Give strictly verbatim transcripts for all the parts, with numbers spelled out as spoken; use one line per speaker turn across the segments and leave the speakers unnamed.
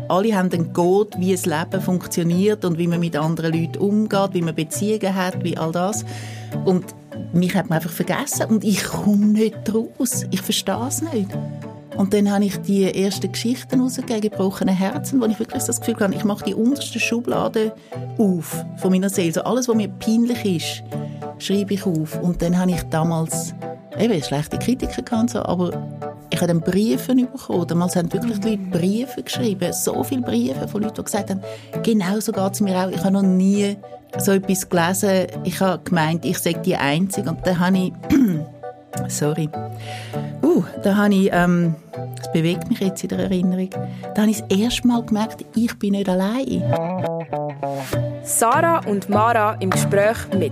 alle haben einen Code, wie das Leben funktioniert und wie man mit anderen Leuten umgeht, wie man Beziehungen hat, wie all das. Und mich hat man einfach vergessen und ich komme nicht raus. Ich verstehe es nicht. Und dann habe ich die ersten Geschichten rausgegeben, gebrochene Herzen, wo ich wirklich das Gefühl habe, ich mache die unterste Schublade auf von meiner Seele. So alles, was mir peinlich ist, schreibe ich auf. Und dann habe ich damals eben schlechte Kritiker gehabt, so, aber ich habe dann Briefe bekommen. Damals haben wirklich die Leute Briefe geschrieben, so viele Briefe von Leuten, die gesagt haben, genau so geht es mir auch. Ich habe noch nie so etwas gelesen. Ich habe gemeint, ich sei die Einzige. Und dann habe ich sorry. Uh, da habe ich, ähm, das bewegt mich jetzt in der Erinnerung, da habe ich das erste Mal gemerkt, ich bin nicht allein.
Sarah und Mara im Gespräch mit.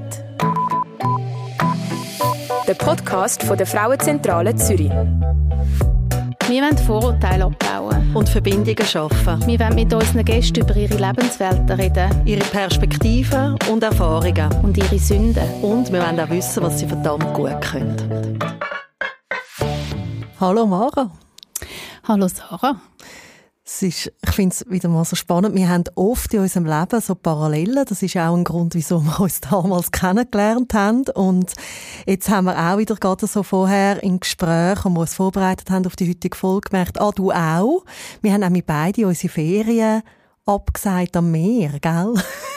Der Podcast von der Frauenzentrale Zürich.
Wir wollen Vorurteile abbauen.
Und Verbindungen schaffen.
Wir wollen mit unseren Gästen über ihre Lebenswelten reden.
Ihre Perspektiven und Erfahrungen.
Und ihre Sünden.
Und wir wollen auch wissen, was sie verdammt gut können. Hallo Mara.
Hallo Sarah.
Es ist, ich finde es wieder mal so spannend. Wir haben oft in unserem Leben so Parallelen. Das ist auch ein Grund, wieso wir uns damals kennengelernt haben. Und jetzt haben wir auch wieder gerade so vorher im Gespräch, wo wir uns vorbereitet haben auf die heutige Folge, gemerkt, ah, du auch. Wir haben nämlich beide unsere Ferien abgesagt am Meer, gell?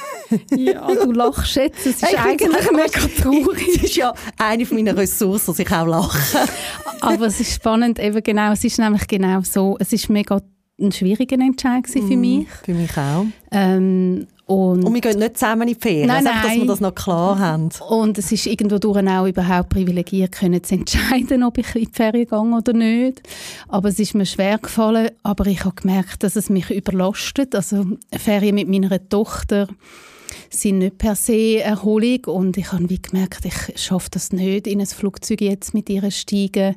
Ja, du lachst jetzt. Es ist hey, eigentlich mega traurig.
Es ist ja eine meiner Ressourcen, dass ich auch lache.
Aber es ist spannend, eben genau. Es ist nämlich genau so. Es ist mega ein schwieriger Entscheid für mich.
Mm, für mich auch.
Ähm, und,
und wir gehen nicht zusammen in die Ferien,
nein,
also, dass
nein.
wir das noch klar haben.
Und es ist irgendwo durch auch überhaupt privilegiert, können zu entscheiden, ob ich in die Ferien gehe oder nicht. Aber es ist mir schwer gefallen, aber ich habe gemerkt, dass es mich überlastet. Also Ferien mit meiner Tochter sind nicht per se Erholung und ich habe wie gemerkt, ich schaffe das nicht, in ein Flugzeug jetzt mit ihr steigen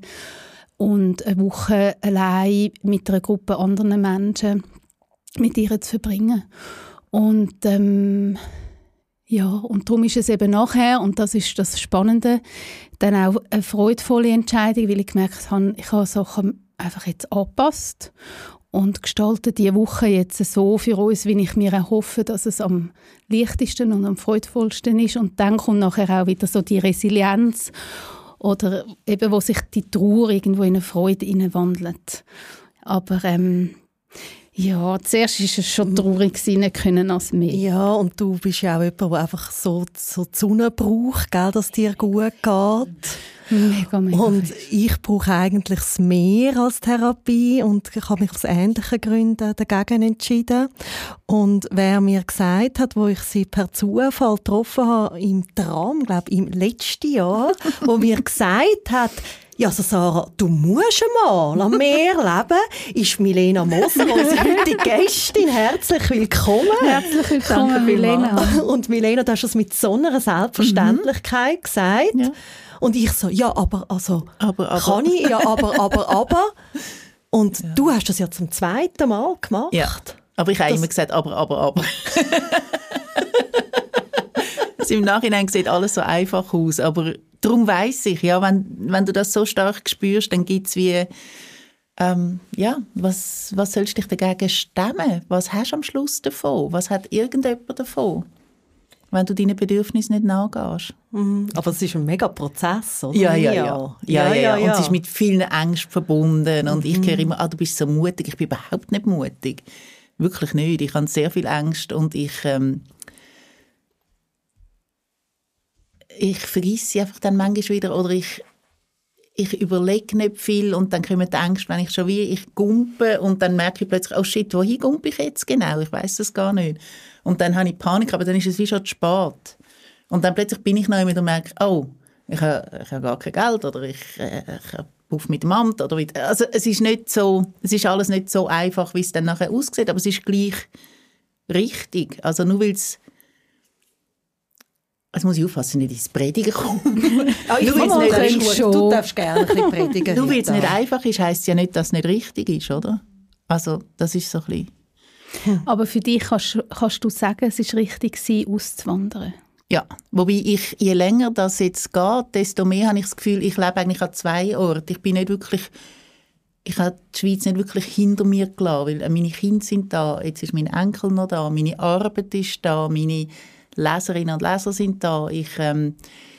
und eine Woche allein mit einer Gruppe anderer Menschen mit ihr zu verbringen. Und ähm, ja, und darum ist es eben nachher, und das ist das Spannende, dann auch eine freudvolle Entscheidung, weil ich gemerkt habe, ich habe Sachen einfach jetzt angepasst und gestalte diese Woche jetzt so für uns, wie ich mir erhoffe, dass es am leichtesten und am freudvollsten ist. Und dann kommt nachher auch wieder so die Resilienz oder eben, wo sich die Trauer irgendwo in eine Freude hineinwandelt. Aber ähm, ja, zuerst war es schon traurig, nicht können als mehr.
Ja, und du bist ja auch jemand, der einfach so, so die Sonne braucht, gell, dass es dir gut geht.
Mega, mega.
Und ich brauche eigentlich das Meer als Therapie und ich habe mich aus ähnlichen Gründen dagegen entschieden. Und wer mir gesagt hat, wo ich sie per Zufall getroffen habe, im Tram, glaube ich, im letzten Jahr, wo mir gesagt hat, ja, also Sarah, du musst mal am Meer leben, ist Milena Moser, unsere heutige Gästin. Herzlich willkommen.
Herzlich willkommen, Danke, Milena.
Und Milena, du hast es mit so einer Selbstverständlichkeit mhm. gesagt. Ja. Und ich so, ja, aber, also,
aber, aber.
kann ich? Ja, aber, aber, aber. Und ja. du hast das ja zum zweiten Mal gemacht.
Ja, aber ich habe das immer gesagt, aber, aber, aber. Also im Nachhinein sieht alles so einfach aus, aber darum weiss ich, ja, wenn, wenn du das so stark spürst, dann gibt es wie, ähm, ja, was, was sollst du dich dagegen stemmen? Was hast du am Schluss davon? Was hat irgendjemand davon, wenn du deinen Bedürfnissen nicht nachgehst?
Mhm. Aber es ist ein mega Prozess, oder?
Ja, ja, ja. ja, ja, ja, ja. Und es ist mit vielen Ängsten verbunden. Und mhm. ich höre immer, ah, du bist so mutig. Ich bin überhaupt nicht mutig. Wirklich nicht. Ich habe sehr viel Angst und ich, ähm, ich vergesse sie einfach dann manchmal wieder oder ich, ich überlege nicht viel und dann kommt die Angst, wenn ich schon wie, ich gumpe und dann merke ich plötzlich, oh shit, wohin gumpe ich jetzt genau? Ich weiss es gar nicht. Und dann habe ich Panik, aber dann ist es wie schon zu spät. Und dann plötzlich bin ich noch immer und merke, oh, ich habe, ich habe gar kein Geld oder ich, äh, ich habe auf mit dem Amt. Oder mit, also es ist nicht so, es ist alles nicht so einfach, wie es dann nachher aussieht, aber es ist gleich richtig. Also nur weil es Jetzt muss ich aufpassen, nicht ins Predigen kommen.
Ah, ich
nur
nicht
nicht
schon. Du darfst gerne ein bisschen predigen.
Nur weil es nicht einfach ist, heisst es ja nicht, dass es nicht richtig ist, oder? Also, das ist so ein bisschen...
Hm. Aber für dich kannst, kannst du sagen, es war richtig, auszuwandern?
Ja, wobei ich, je länger das jetzt geht, desto mehr habe ich das Gefühl, ich lebe eigentlich an zwei Orten. Ich bin nicht wirklich ich habe die Schweiz nicht wirklich hinter mir gelassen, weil meine Kinder sind da, jetzt ist mein Enkel noch da, meine Arbeit ist da, meine Leserinnen und Leser sind da. Ich, ähm,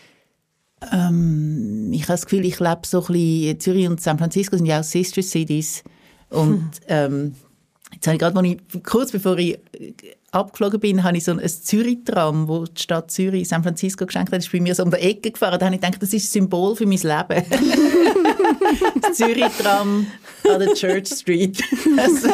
ähm, ich habe das Gefühl, ich lebe so ein bisschen, Zürich und San Francisco sind ja auch Sister Cities. Und ähm, jetzt habe ich gerade, als ich, kurz bevor ich abgeflogen bin, habe ich so ein Zürich-Tram, wo die Stadt Zürich San Francisco geschenkt hat, das ist bei mir so um die Ecke gefahren. Da habe ich gedacht, das ist ein Symbol für mein Leben. Das Zürich-Tram an der Church Street. Also.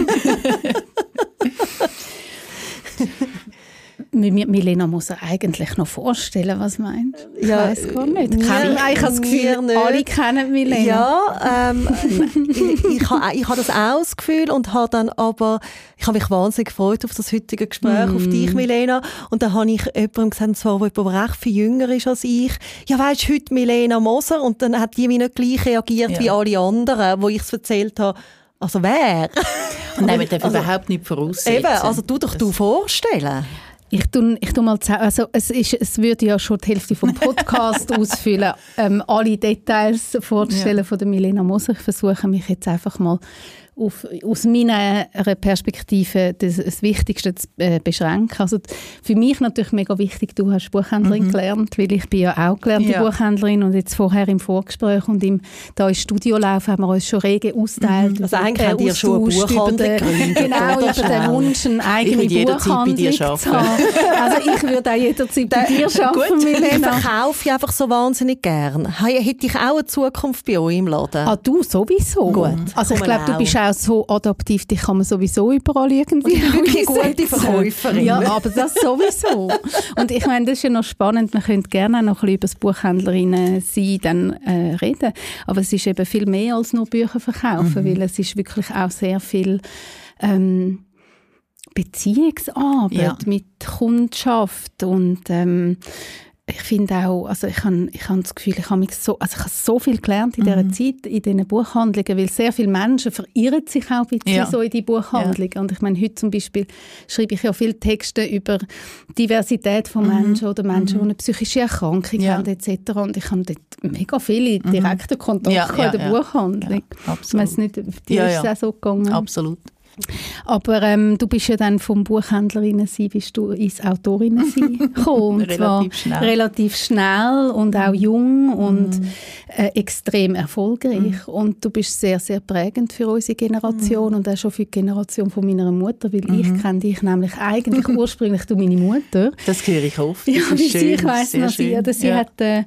Milena muss er eigentlich noch vorstellen, was meinst du? Ich ja, weiss gar nicht.
Mir,
Kennen, ich habe das Gefühl, alle kennen Milena.
Ja, ähm, ich, ich, habe, ich habe das auch das Gefühl und habe dann aber, ich habe mich wahnsinnig gefreut auf das heutige Gespräch, mm. auf dich, Milena. Und dann habe ich jemandem gesagt, zwar, der jemand recht viel jünger ist als ich, ja, weisst du, heute Milena Moser? Und dann hat die mir nicht gleich reagiert ja. wie alle anderen, wo ich es erzählt habe. Also wer?
Und nein, wir dürfen also, überhaupt nicht voraussetzen.
Eben, also du doch du vorstellen.
Ich tue, ich tue mal also es, ist, es würde ja schon die Hälfte vom Podcast ausfüllen, ähm, alle Details vorzustellen ja. von der Milena Moser. Ich versuche mich jetzt einfach mal auf, aus meiner Perspektive das, das Wichtigste zu äh, beschränken. Also für mich natürlich mega wichtig, du hast Buchhändlerin mhm. gelernt, weil ich bin ja auch gelernte ja. Buchhändlerin und jetzt vorher im Vorgespräch und im da im Studiolauf haben wir uns schon rege austeilt.
Mhm. Also eigentlich habt ihr schon eine Buchhandlung gegründet.
Genau, ich habe den Wunsch, eine eigene Buchhandlung zu haben. Also ich würde auch jederzeit bei dir arbeiten, Milena.
Ich verkaufe einfach so wahnsinnig gern. Hätte ich auch eine Zukunft bei euch im Laden?
Ah, du sowieso? Gut. Also ich glaube, du bist auch so adaptiv, dich kann man sowieso überall irgendwie
wirklich gute Verkäuferin.
Ja, aber das sowieso. Und ich meine, das ist ja noch spannend, wir können gerne auch noch ein bisschen über das Buchhändlerinnen sein, dann äh, reden. Aber es ist eben viel mehr als nur Bücher verkaufen, mhm. weil es ist wirklich auch sehr viel ähm, Beziehungsarbeit ja. mit Kundschaft und ähm, ich finde auch, also ich habe ich hab das Gefühl, ich habe so, also ich habe so viel gelernt in dieser mhm. Zeit, in diesen Buchhandlungen, weil sehr viele Menschen verirren sich auch ein bisschen ja. so in die Buchhandlungen. Ja. Und ich meine, heute zum Beispiel schreibe ich ja viele Texte über Diversität von mhm. Menschen oder Menschen, mhm. die eine psychische Erkrankung ja. haben et cetera. Und ich habe dort mega viele direkten Kontakt ja, ja, in der ja. Buchhandlung. Ja, ich weiss nicht, dir ja, ist es ja. auch so gegangen.
Absolut.
Aber ähm, du bist ja dann vom Buchhändlerinnen sein, bist du ins Autorinnen sein gekommen. Und zwar relativ schnell. relativ schnell und auch jung und mm. äh, extrem erfolgreich. Mm. Und du bist sehr, sehr prägend für unsere Generation mm. und auch schon für die Generation von meiner Mutter, weil mm. ich kenne dich nämlich eigentlich ursprünglich durch meine Mutter.
Das höre ich oft. Das
ja,
ist schön,
ich weiss noch, sie, sie ja. hat... Äh,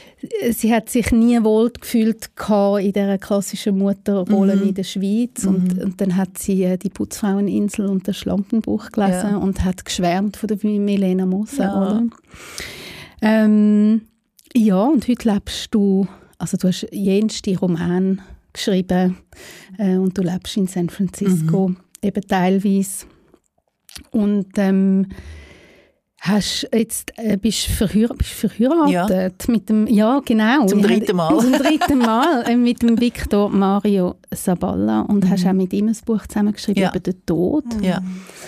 Sie hat sich nie wohl gefühlt in dieser klassischen Mutterrolle mhm. in der Schweiz. Mhm. Und, und dann hat sie äh, die Putzfraueninsel und das Schlampenbuch gelesen ja. und hat geschwärmt von der Milena Moser.
Ja.
Oder? Ähm, ja, und heute lebst du, also du hast jenste Roman geschrieben äh, und du lebst in San Francisco, mhm. eben teilweise. Und ähm, Hast jetzt, äh, bist du verheir- verheiratet ja. mit dem, ja genau.
Zum dritten Mal.
Zum dritten Mal äh, mit dem Victor Mario Saballa und mhm. hast auch mit ihm ein Buch zusammengeschrieben ja. über den Tod.
Ja.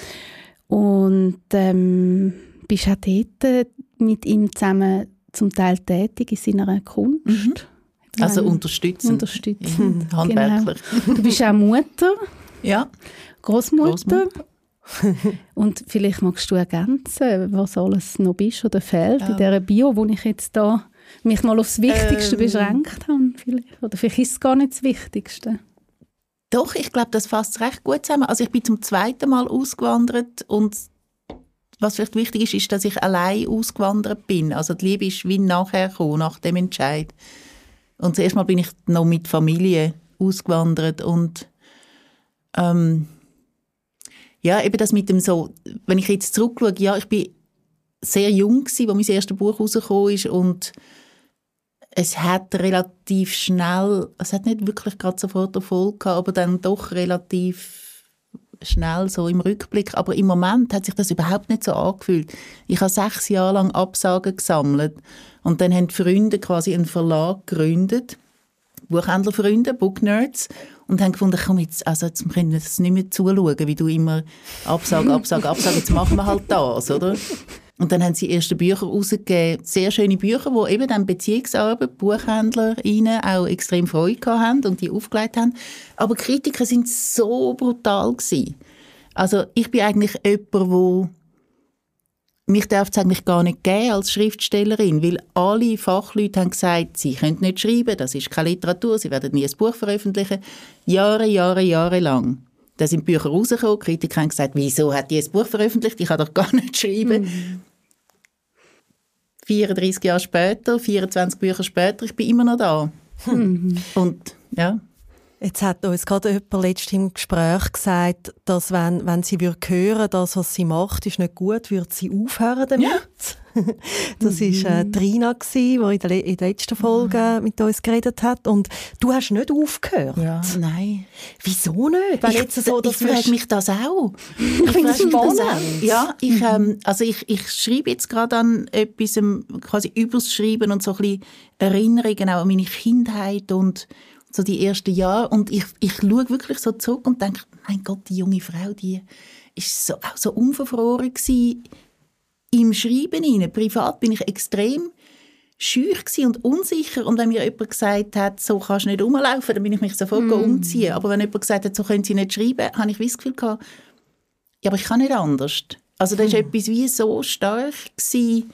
Und ähm, bist auch dort mit ihm zusammen zum Teil tätig in seiner Kunst.
Mhm. Also unterstützend.
Unterstützend,
mhm. handwerklich.
Genau. Du bist auch Mutter.
Ja.
Großmutter.
Großmutter.
Und vielleicht magst du ergänzen, was alles noch bist oder fehlt ja. in dieser Bio, wo ich jetzt da mich mal aufs Wichtigste ähm, beschränkt habe. Vielleicht. Oder vielleicht ist es gar nicht das Wichtigste.
Doch, ich glaube, das fasst recht gut zusammen. Also ich bin zum zweiten Mal ausgewandert und was vielleicht wichtig ist, ist, dass ich allein ausgewandert bin. Also die Liebe ist wie nachher gekommen, nach dem Entscheid. Und zuerst mal bin ich noch mit Familie ausgewandert und ähm, ja, eben das mit dem so, wenn ich jetzt zurückschaue, ja, ich bin sehr jung gewesen, als mein erstes Buch rausgekommen ist und es hat relativ schnell, es hat nicht wirklich gerade sofort Erfolg gehabt, aber dann doch relativ schnell so im Rückblick. Aber im Moment hat sich das überhaupt nicht so angefühlt. Ich habe sechs Jahre lang Absagen gesammelt und dann haben die Freunde quasi einen Verlag gegründet, Buchhändlerfreunde, Booknerds, und haben gefunden, komm jetzt, also jetzt können wir das nicht mehr zuschauen, wie du immer Absage, Absage, Absage, jetzt machen wir halt das, oder? Und dann haben sie erste Bücher rausgegeben, sehr schöne Bücher, wo eben dann Beziehungsarbeit, BuchhändlerInnen auch extrem Freude haben und die aufgelegt haben. Aber Kritiker sind so brutal gewesen. Also ich bin eigentlich jemand, wo mich darf es eigentlich gar nicht geben als Schriftstellerin, weil alle Fachleute haben gesagt, sie können nicht schreiben, das ist keine Literatur, sie werden nie ein Buch veröffentlichen. Jahre, Jahre, Jahre lang. Da sind Bücher rausgekommen, Kritiker haben gesagt, wieso hat die ein Buch veröffentlicht, ich kann doch gar nicht schreiben. Mhm. vierunddreissig Jahre später, vierundzwanzig Bücher später, ich bin immer noch da. Mhm. Und ja.
Jetzt hat uns gerade jemand letztens im Gespräch gesagt, dass wenn, wenn sie würde hören, dass was sie macht, ist nicht gut, würde sie aufhören damit. Ja. Das war mhm. äh, Trina, die in der, in der letzten Folge mhm. mit uns geredet hat. Und du hast nicht aufgehört.
Ja. Nein.
Wieso nicht?
Wenn ich jetzt so, ich frage mich das auch. Ich finde es spannend. Ja, ich, ähm, also ich, ich schreibe jetzt gerade an etwas, quasi übers Schreiben und so ein bisschen Erinnerungen auch an meine Kindheit und so die ersten Jahre. Und ich, ich schaue wirklich so zurück und denke, mein Gott, die junge Frau, die ist so, auch so unverfroren gewesen im Schreiben hinein. Privat bin ich extrem schüch und unsicher. Und wenn mir jemand gesagt hat, so kannst du nicht rumlaufen, dann bin ich mich sofort mm. umziehen. Aber wenn jemand gesagt hat, so können sie nicht schreiben, habe ich das Gefühl gehabt, ja, aber ich kann nicht anders. Also das war mm. etwas wie so stark gewesen.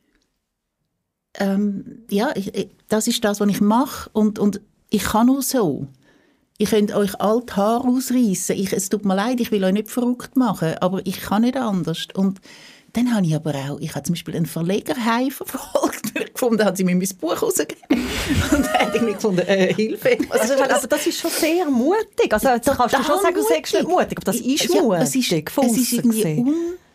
Ähm, ja, ich, das ist das, was ich mache. Und, und ich kann nur so. Ich könnt euch all die Haare ausreissen. Ich, es tut mir leid, ich will euch nicht verrückt machen, aber ich kann nicht anders. Und dann habe ich aber auch, ich habe zum Beispiel einen Verleger heimverfolgt, gefunden, hat sie mir mein Buch rausgegeben. Und dann habe ich gefunden, äh, Hilfe.
Also, das? Also das ist schon sehr mutig. Also jetzt kannst du schon sagen, du sagst nicht mutig, aber das ist ja, mutig.
Es ist, es ist irgendwie un,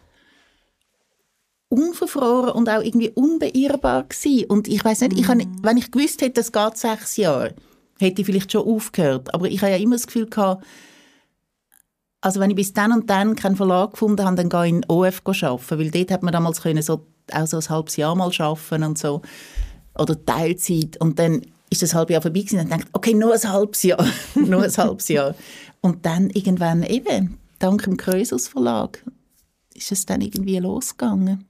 unverfroren und auch irgendwie unbeirrbar gewesen. Und ich weiss nicht, mm. ich habe, wenn ich gewusst hätte, es geht sechs Jahre, hätte ich vielleicht schon aufgehört. Aber ich habe ja immer das Gefühl gehabt, also wenn ich bis dann und dann keinen Verlag gefunden habe, dann gehe ich in O F arbeiten, weil dort hat man damals können so, auch so ein halbes Jahr mal arbeiten und so, oder Teilzeit. Und dann ist das halbe Jahr vorbei gewesen und dann denkt, okay, nur ein halbes Jahr, nur ein halbes Jahr. Und dann irgendwann eben, dank dem Krösus Verlag, ist es dann irgendwie losgegangen.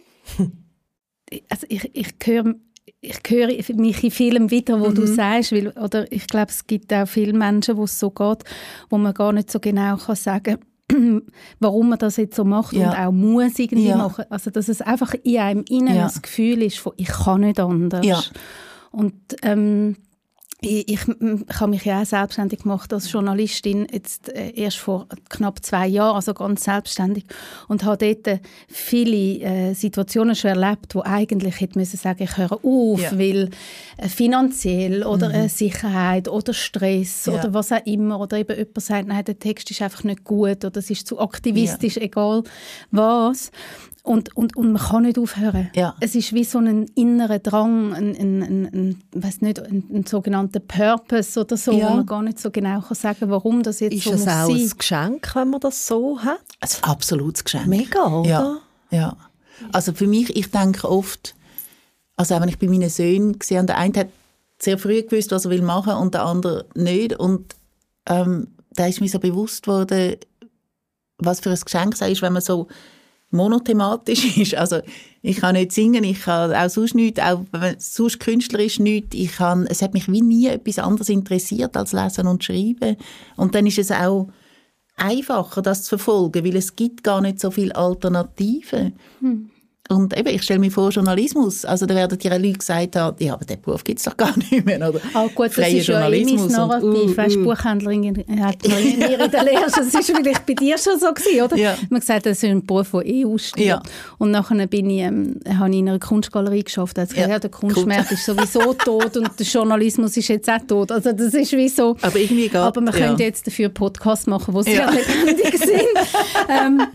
Also ich, ich höre Ich höre mich in vielem wieder, wo mhm. du sagst, weil, oder ich glaube, es gibt auch viele Menschen, wo es so geht, wo man gar nicht so genau kann sagen kann, warum man das jetzt so macht ja. und auch muss irgendwie ja. machen. Also, dass es einfach in einem innen ja. das Gefühl ist, von, ich kann nicht anders. Ja. Und ähm, ich, ich, ich habe mich ja auch selbstständig gemacht als Journalistin, jetzt äh, erst vor knapp zwei Jahren, also ganz selbstständig, und habe dort viele äh, Situationen schon erlebt, wo eigentlich hätte müssen sagen, ich höre auf, ja. weil äh, finanziell oder mhm. äh, Sicherheit oder Stress ja. oder was auch immer, oder eben jemand sagt, nein, der Text ist einfach nicht gut oder es ist zu aktivistisch, ja. egal was. Und, und, und man kann nicht aufhören. Ja. Es ist wie so ein innerer Drang, ein, ein, ein, ein, weiss nicht, ein, ein sogenannter Purpose oder so, ja. wo man gar nicht so genau kann sagen, warum das jetzt ist so muss sein. Ist es auch ein Geschenk, wenn man das so hat?
Ein absolutes Geschenk.
Mega, oder?
Ja, ja. Also für mich, ich denke oft, also auch wenn ich bei meinen Söhnen gesehen habe, der eine hat sehr früh gewusst, was er will machen und der andere nicht. Und ähm, da ist mir so bewusst worden, was für ein Geschenk es ist, wenn man so monothematisch ist. Also ich kann nicht singen, ich kann auch sonst nichts, auch sonst künstlerisch nichts. Ich kann, es hat mich wie nie etwas anderes interessiert als Lesen und Schreiben. Und dann ist es auch einfacher, das zu verfolgen, weil es gibt gar nicht so viele Alternativen. Hm. Und eben, ich stelle mir vor, Journalismus, also da werden ja Leute gesagt haben, ja, aber den Beruf gibt es doch gar nicht mehr, oder?
Ah, gut, das Freie ist ja eh mein Narrativ. Uh, weißt, uh. Buchhändlerin hat man in mir in der Lehre, das war vielleicht bei dir schon so gewesen, oder? Ja. Man hat gesagt, das ist ein Beruf, der eh aussteht. Ja. Und nachher bin ich, ähm, habe ich in einer Kunstgalerie geschafft. Also, ja. ja, der Kunstmarkt ist sowieso tot und der Journalismus ist jetzt auch tot. Also das ist wie so.
Aber irgendwie geht,
aber man ja. könnte jetzt dafür Podcasts machen, die sehr ja. lebendig sind. ähm,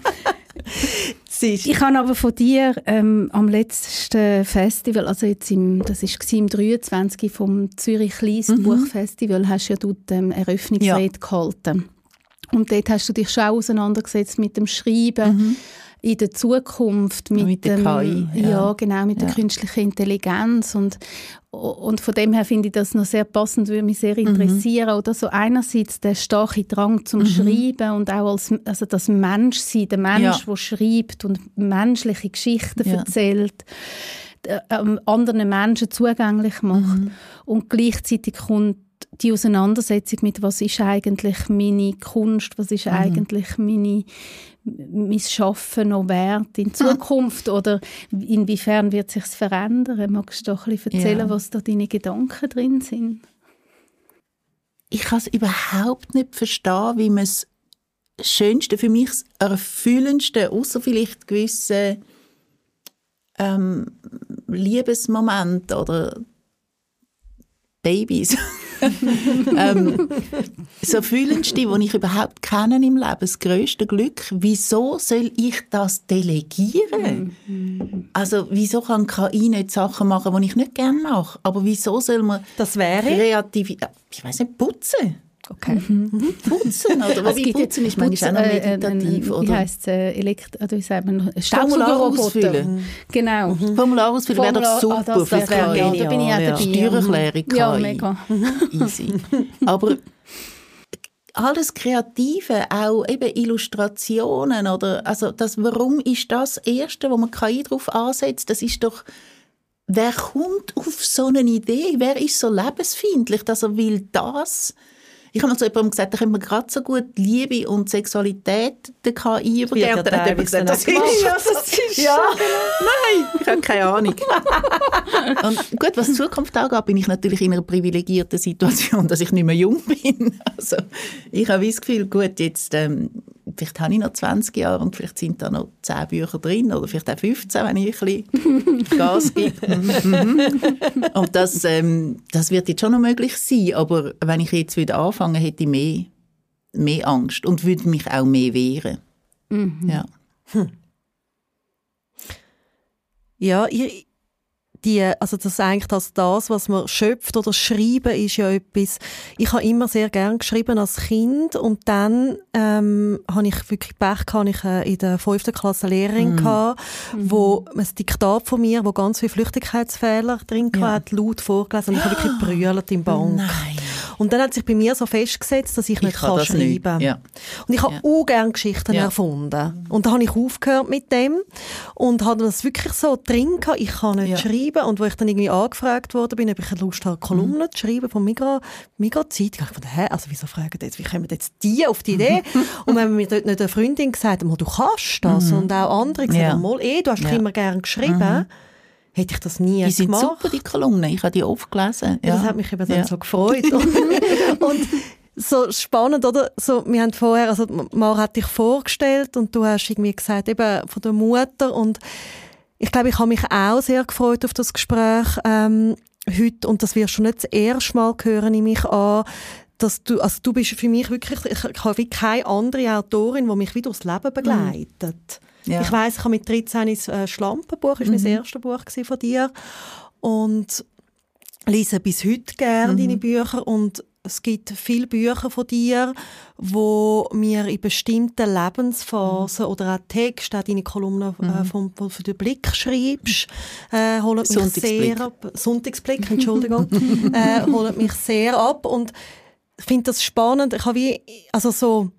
Ich habe aber von dir ähm, am letzten Festival, also jetzt im, das war im dreiundzwanzig vom Zürich Liest mhm. Buchfestival, hast ja dort ähm, Eröffnungsrede ja. gehalten. Und dort hast du dich schon auseinandergesetzt mit dem Schreiben. Mhm. in der Zukunft mit,
mit der
dem,
K I.
Ja,
ja
genau, mit
ja.
der künstlichen Intelligenz. Und, und von dem her finde ich das noch sehr passend, würde mich sehr interessieren. Mhm. Oder so einerseits der starke Drang zum mhm. Schreiben und auch als, also das Menschsein, der Mensch, ja. der schreibt und menschliche Geschichten ja. erzählt, ähm, anderen Menschen zugänglich macht. Mhm. Und gleichzeitig kommt die Auseinandersetzung mit, was ist eigentlich meine Kunst, was ist mhm. eigentlich meine, mein Schaffen noch wert in Zukunft ah. oder inwiefern wird es sich verändern? Magst du doch ein bisschen erzählen, ja. was da deine Gedanken drin sind?
Ich kann es überhaupt nicht verstehen, wie man das Schönste, für mich das Erfüllendste, außer vielleicht gewisse ähm, Liebesmomente oder Babys. ähm, das Erfüllendste, das ich überhaupt kenne im Leben, das grösste Glück, wieso soll ich das delegieren? Mhm. Also wieso kann K I nicht Sachen machen, die ich nicht gerne mache? Aber wieso soll man
das wäre?
kreativ, ich weiss nicht, putzen?
Okay. Mhm.
Putzen, oder? Also Wobei Putzen ist manchmal auch noch meditativ. Äh, äh,
wie heisst es? Äh, Elekt- oder wie sagt man?
Formular ausfüllen.
Genau.
Mhm. Formular ausfüllen wäre doch super. Ah, das
das wär
genial.
Da bin ich auch
ja.
dabei.
Steuererklärung K I.
Ja, mega.
Easy. Aber alles Kreative, auch eben Illustrationen, oder, also das, warum ist das Erste, wo man K I drauf ansetzt, das ist doch, wer kommt auf so eine Idee? Wer ist so lebensfeindlich, dass er will das... Ich habe mal zu jemandem gesagt, da können wir gerade so gut Liebe und Sexualität der K I übergeben. Dann hat jemand gesagt, das ist ja, das ist ja. Nein, ich habe keine Ahnung. Und gut, was die Zukunft angeht, bin ich natürlich in einer privilegierten Situation, dass ich nicht mehr jung bin. Also, ich habe das Gefühl, gut, jetzt, ähm, vielleicht habe ich noch zwanzig Jahre und vielleicht sind da noch zehn Bücher drin oder vielleicht auch fünfzehn, wenn ich ein bisschen Gas gebe. Und das, ähm, das wird jetzt schon noch möglich sein, aber wenn ich jetzt wieder anfange, hätte ich mehr, mehr Angst und würde mich auch mehr wehren.
Mhm.
Ja,
hm. ja ich, die, also das eigentlich das, das, was man schöpft oder schreiben, ist ja etwas, ich habe immer sehr gerne geschrieben als Kind und dann ähm, habe ich wirklich Pech gehabt, ich äh, in der fünften Klasse eine Lehrerin mm. gehabt, mm. wo ein Diktat von mir, wo ganz viele Flüchtigkeitsfehler drin ja. hat, laut vorgelesen und ich habe wirklich gebrüllt im Bank.
Nein.
Und dann hat sich bei mir so festgesetzt, dass ich, ich nicht kann kann schreiben kann.
Ja.
Und ich habe
ja.
auch gerne Geschichten
ja.
erfunden. Und da habe ich aufgehört mit dem und habe das wirklich so drin gehabt, ich kann nicht ja. schreiben. Und wo ich dann irgendwie angefragt worden bin, ob ich Lust habe, Kolumnen mhm. zu schreiben von Migra, Migra-Zeit, ich dachte, hä, also wieso fragen jetzt, wie kommen jetzt die auf die Idee? Und wenn mir dort nicht eine Freundin gesagt hat, du kannst das, mhm. und auch andere gesagt haben, ja. mal, eh, du hast ja. immer gerne geschrieben, mhm. hätte ich das nie
die sind
gemacht.
Super, die Kolumnen. Ich habe die oft gelesen. Ja.
Das hat mich eben dann ja. so gefreut. Und so spannend, oder? So, wir haben vorher, also Mara hat dich vorgestellt und du hast irgendwie gesagt, eben von der Mutter. Und ich glaube, ich habe mich auch sehr gefreut auf das Gespräch ähm, heute. Und das wirst du nicht das erste Mal hören, nehme ich an, dass du, also du bist für mich wirklich, ich, ich habe wie keine andere Autorin, die mich wieder durchs Leben begleitet. Mhm. Ja. Ich weiss, ich habe mit dreizehn das äh, Schlampenbuch, das war mhm. mein erstes Buch von dir. Und lese bis heute gerne mhm. deine Bücher. Und es gibt viele Bücher von dir, wo mir in bestimmten Lebensphasen mhm. oder auch Texte, auch deine Kolumnen mhm. äh, vom, vom, für den Blick schreibst, äh, holen mich sehr ab. Sonntagsblick, Entschuldigung. äh, holen mich sehr ab. Und ich finde das spannend. Ich habe wie, also so,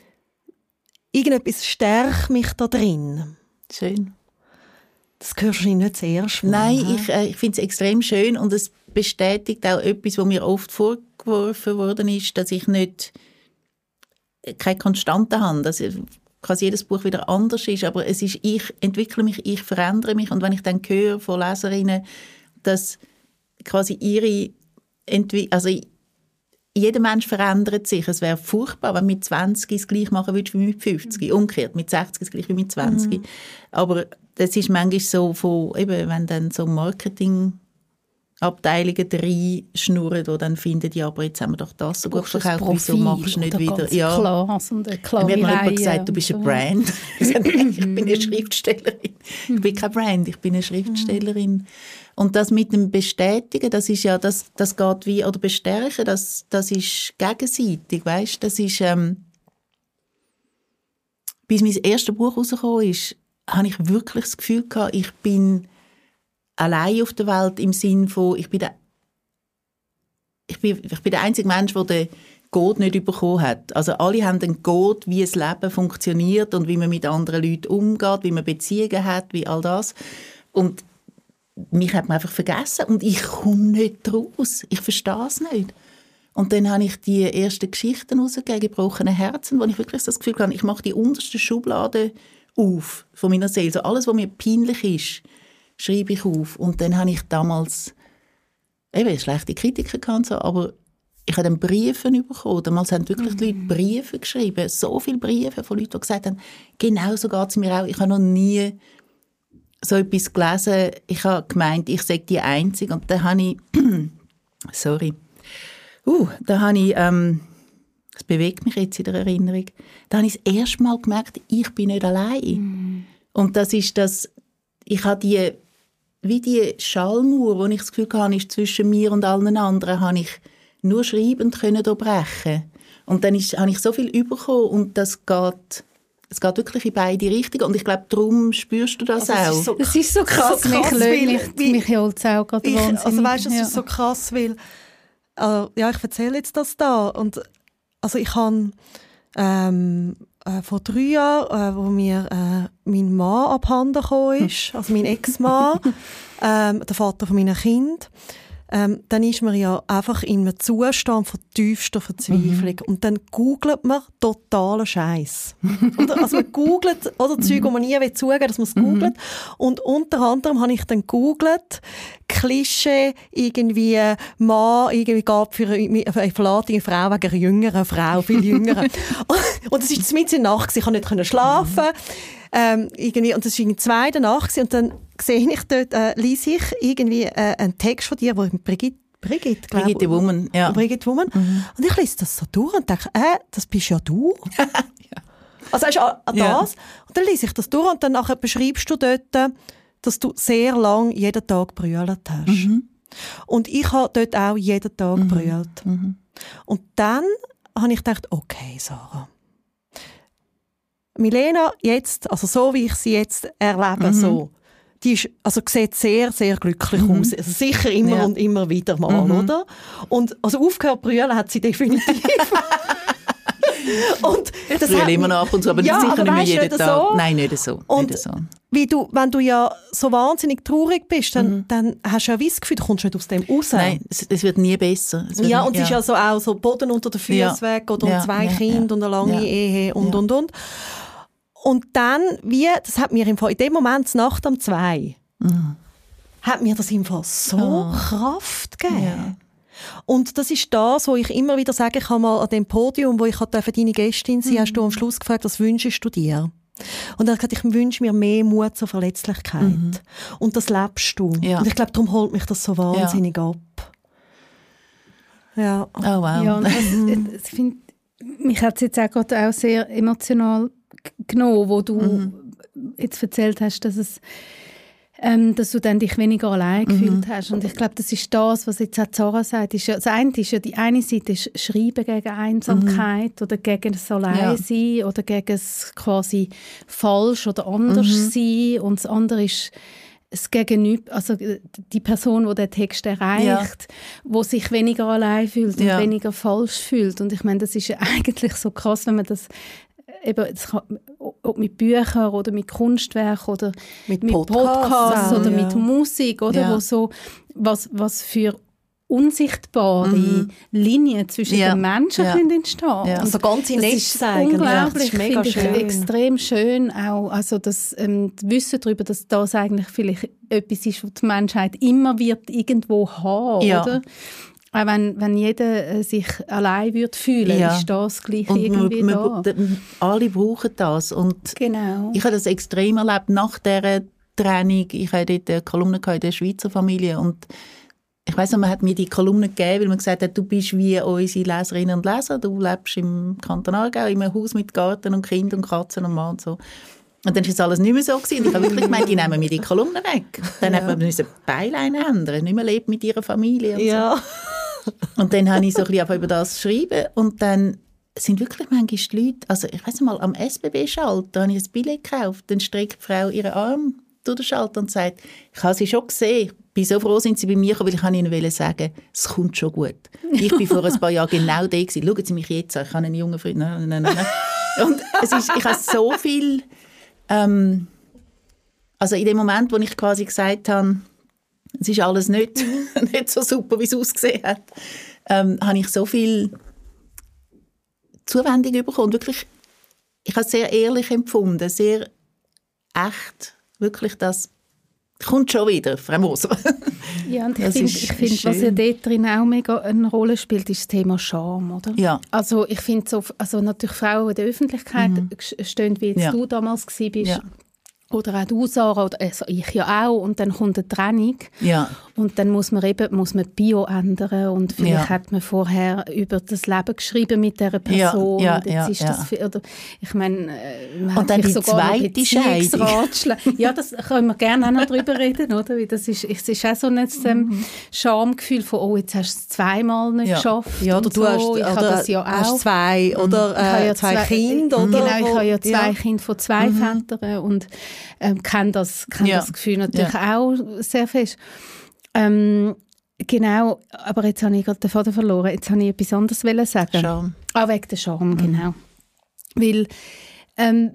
irgendetwas stärkt mich da drin.
Schön.
Das hörst du nicht zuerst.
Nein, ich, äh, ich finde es extrem schön und es bestätigt auch etwas, was mir oft vorgeworfen worden ist, dass ich nicht keine Konstante habe, dass quasi jedes Buch wieder anders ist, aber es ist, ich entwickle mich, ich verändere mich und wenn ich dann höre von Leserinnen, dass quasi ihre Entwicklung, also jeder Mensch verändert sich. Es wäre furchtbar, wenn du mit zwanzig es gleich machen würdest wie mit fünfzig. Mhm. Umgekehrt, mit sechzig es gleich wie mit zwanzig. Mhm. Aber das ist manchmal so, von, eben, wenn dann so Marketingabteilungen reinschnurren, die dann finden, ja, aber jetzt haben wir doch das so gut verkauft, wieso machst du nicht wieder? Ja.
Klasse und eine klare
Mir hat jemand gesagt, du bist so. Eine Brand. Ich habe gesagt, ich bin eine Schriftstellerin. Ich bin keine Brand, ich bin eine Schriftstellerin. Und das mit dem Bestätigen, das ist ja, das, das geht wie, oder bestärken, das, das ist gegenseitig, weißt? Das ist, ähm, bis mein erstes Buch rausgekommen ist, habe ich wirklich das Gefühl gehabt, ich bin allein auf der Welt im Sinn von, ich bin der, ich bin, ich bin der einzige Mensch, der den Code nicht bekommen hat. Also alle haben den Code, wie das Leben funktioniert und wie man mit anderen Leuten umgeht, wie man Beziehungen hat, wie all das. Und mich hat man einfach vergessen und ich komme nicht raus. Ich verstehe es nicht. Und dann habe ich die ersten Geschichten rausgegeben, gebrochene Herzen, wo ich wirklich das Gefühl hatte, ich mache die unterste Schublade auf von meiner Seele. So alles, was mir peinlich ist, schreibe ich auf. Und dann habe ich damals eben schlechte Kritiker gehabt, so, aber ich habe dann Briefe bekommen. Damals haben wirklich die Leute Briefe geschrieben. So viele Briefe von Leuten, die gesagt haben, genau so geht es mir auch. Ich habe noch nie so etwas gelesen. Ich habe gemeint, ich sei die Einzige. Und dann habe ich, sorry, uh, da habe ich, ähm, das bewegt mich jetzt in der Erinnerung, da habe ich das erste Mal gemerkt, ich bin nicht allein. Mm. Und das ist das, ich habe die, wie die Schallmauer, wo ich das Gefühl hatte, ist zwischen mir und allen anderen, habe ich nur schreibend können brechen. Und dann ist, habe ich so viel bekommen und das geht, es geht wirklich in beide Richtungen. Und ich glaube, darum spürst du das
also
auch.
Ist so,
das ist so krass. So krass
weil,
mich, mich, mich holt auch gerade
ich,
wahnsinnig.
Also weißt du, es
ja.
ist so krass, weil äh, ja, ich erzähle jetzt das da. Und, also ich habe ähm, äh, vor drei Jahren, äh, wo mir äh, mein Mann abhanden gekommen ist, also mein Ex-Mann, ähm, der Vater von meinen Kindern, Ähm, dann ist man ja einfach in einem Zustand von tiefster Verzweiflung. Mhm. Und dann googelt man totalen Scheiß. Also man googelt oder mhm. Zeug, wo man nie will zugeben, dass man es googelt. Mhm. Und unter anderem habe ich dann googelt, Klischee, irgendwie Mann, irgendwie gab für eine verlassene Frau wegen einer jüngeren Frau, viel jüngeren. Und es war mitten in der Nacht, ich konnte nicht schlafen. Mhm. Ähm, irgendwie, und das war in der zweiten Nacht und dann sehe ich dort, äh, lese ich irgendwie äh, einen Text von dir, wo Brigitte, Brigitte, glaub,
Brigitte Woman, ja.
Brigitte Woman. Mhm. Und ich lese das so durch und denke, äh, das bist ja du. ja. Also hast du das? Ja. Und dann lese ich das durch und dann nachher beschreibst du dort, dass du sehr lange jeden Tag brüllt hast. Mhm. Und ich habe dort auch jeden Tag mhm. brüllt. Mhm. Und dann habe ich gedacht, okay, Sarah, Milena, jetzt, also so wie ich sie jetzt erlebe, mhm. so, die ist, also sieht sehr, sehr glücklich mhm. aus. Also sicher immer ja. und immer wieder mal, mhm. oder? Und also aufgehört brüllen hat sie definitiv. und
ich brülle immer noch ab und zu, aber ja, sicher aber nicht mehr jeden
nicht
Tag.
So.
Nein, nicht so.
Und
nicht so.
Wie du, wenn du ja so wahnsinnig traurig bist, dann, mhm. dann hast du ja das Gefühl, du kommst nicht aus dem raus.
Nein, es, es wird nie besser. Es wird
ja,
nie,
und es ja. ist ja so auch so Boden unter den Füßen ja. weg oder ja. zwei ja. Kinder ja. und eine lange ja. Ehe und, ja. und, und. Und dann, wie, das hat mir im Fall, in dem Moment, Nacht um zwei, mhm. hat mir das im Fall so oh. Kraft gegeben. Ja. Und das ist das, wo ich immer wieder sage, ich habe mal an dem Podium, wo ich für deine Gästin sein, mhm. hast du am Schluss gefragt, was wünschst du dir? Und er hat gesagt, ich wünsche mir mehr Mut zur Verletzlichkeit. Mhm. Und das lebst du. Ja. Und ich glaube, darum holt mich das so wahnsinnig ja. ab. Ja.
Oh wow.
Ja, und das, ich finde, mich hat es jetzt auch gerade auch sehr emotional genommen, wo du mhm. jetzt erzählt hast, dass es ähm, dass du dann dich weniger allein gefühlt mhm. hast. Und ich glaube, das ist das, was jetzt auch Sarah sagt. Ist ja, das eine ist ja, die eine Seite ist Schreiben gegen Einsamkeit mhm. oder gegen das Alleinsein ja. oder gegen das quasi falsch oder anders mhm. sein. Und das andere ist das Gegenüber, also die Person, die den Text erreicht, ja. die sich weniger allein fühlt und ja. weniger falsch fühlt. Und ich meine, das ist ja eigentlich so krass, wenn man das eben, das kann, ob mit Büchern oder mit Kunstwerk oder
mit,
mit
Podcasts,
Podcasts oder
ja.
mit Musik, oder,
ja.
wo so, was, was für unsichtbare mhm. Linien zwischen
ja.
den Menschen
ja.
können entstehen.
Ja. Also ganze Netz zeigen.
Unglaublich,
ja, das ist mega schön.
Ich extrem schön auch, also das ähm, Wissen darüber, dass das eigentlich vielleicht etwas ist, was die Menschheit immer wird irgendwo haben,
ja.
oder? Auch wenn, wenn jeder äh, sich allein würde fühlen,
ja.
ist das gleich
und
irgendwie
man,
da.
Man, alle brauchen das. Und
genau.
ich habe das extrem erlebt nach dieser Trennung. Ich hatte dort eine Kolumne in der Schweizer Familie und ich weiss noch, man hat mir die Kolumne gegeben, weil man gesagt hat, du bist wie unsere Leserinnen und Leser, du lebst im Kanton Aargau, in einem Haus mit Garten und Kind und Katzen und Mann und so. Und dann war das alles nicht mehr so gewesen. Und ich habe wirklich gemeint, die nehmen mir die Kolumne weg. Dann ja. hat man müssen Beilein ändern, nicht mehr lebt mit ihrer Familie und
ja.
so. Und dann habe ich so ein bisschen über das geschrieben und dann es sind wirklich manchmal die Leute, also ich weiss mal, am S B B-Schalter habe ich ein Billett gekauft, dann streckt die Frau ihren Arm durch den Schalter und sagt, ich habe sie schon gesehen, ich bin so froh, sind sie bei mir gekommen, weil ich ihnen wollte sagen, es kommt schon gut. Ich war vor ein paar Jahren genau da gewesen. Schauen Sie mich jetzt an, ich habe einen jungen Freund. Nein, nein, nein, nein. Und es ist, ich habe so viel, ähm, also in dem Moment, wo ich quasi gesagt habe, es ist alles nicht, nicht so super, wie es ausgesehen hat, ähm, habe ich so viel Zuwendung bekommen. Und wirklich, ich habe es sehr ehrlich empfunden, sehr echt, wirklich das kommt schon wieder, Frau Moser.
Ja, und ich finde, find, was ja dort drin auch mega eine Rolle spielt, ist das Thema Scham, oder?
Ja.
Also ich finde, so, also natürlich Frauen in der Öffentlichkeit mhm. stehen, wie jetzt ja. du damals warst, ja. oder auch du, Sarah, oder also ich ja auch, und dann kommt eine Trennung. Ja. Und dann muss man eben muss man Bio ändern und vielleicht ja. hat man vorher über das Leben geschrieben mit dieser Person. Ja, ja, und jetzt ja, ist ja. das für, oder, ich meine, man
und dann die zweite Scheidung.
Ja, das können wir gerne auch noch drüber reden, oder? Weil das ist, es ist auch so ein ähm, Schamgefühl von, oh, jetzt hast du es zweimal nicht ja. geschafft.
Ja, oder du
so.
hast,
ich
oder
das ja
hast
auch.
zwei, oder äh,
ja
zwei,
zwei
Kinder. Oder?
Genau, ich habe ja zwei
ja.
Kinder von zwei mhm. Vätern und ähm, kenne das, kenn ja. das Gefühl natürlich ja. auch sehr fest. Ähm, genau, aber jetzt habe ich gerade den Faden verloren. Jetzt habe ich etwas anderes sagen.
Scham.
Ah, wegen der Scham, mhm. genau. Weil ähm,